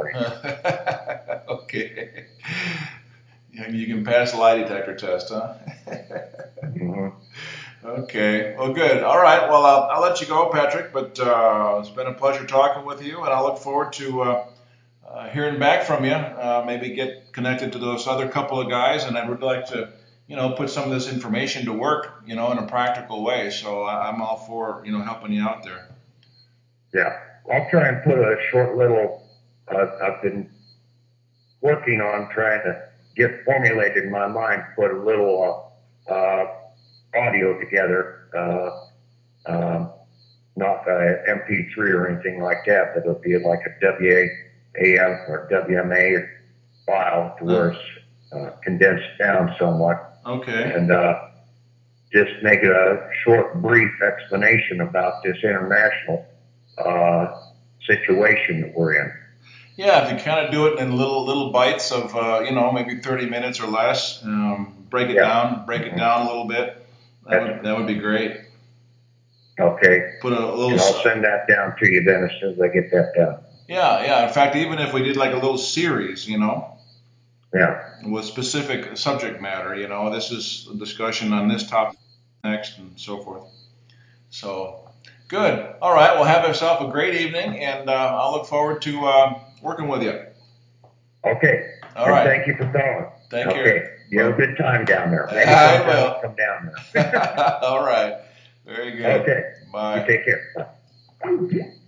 Okay. Yeah, you can pass a lie detector test, huh? Mm-hmm. Okay. Well, good. All right. Well, I'll, I'll let you go, Patrick, but uh, it's been a pleasure talking with you, and I look forward to uh, uh, hearing back from you. Uh, maybe get connected to those other couple of guys, and I would like to, you know, put some of this information to work, you know, in a practical way. So I, I'm all for, you know, helping you out there. Yeah. I'll try and put a short little, uh, I've been working on trying to get formulated in my mind, put a little uh, uh, audio together, uh, um, not a M P three or anything like that, but it'll be like a W A M or W M A file to where it's uh, condensed down somewhat. Okay. And uh, just make it a short, brief explanation about this international uh, situation that we're in. Yeah, if you kind of do it in little little bites of, uh, you know, maybe thirty minutes or less, um, break it Yeah. down, break it down a little bit. That would that would be great. Okay. Put a little. And I'll send that down to you then as soon as I get that done. Yeah, yeah. In fact, even if we did like a little series, you know, Yeah. with specific subject matter, you know, this is a discussion on this topic next and so forth. So, good. All right. Well, have yourself a great evening, and uh, I'll look forward to uh, working with you. Okay. All and right. Thank you for calling. Take okay. care. You Well, have a good time down there. Maybe I sometime will. I'll come down there. All right. Very good. Okay. Bye. You take care. Bye.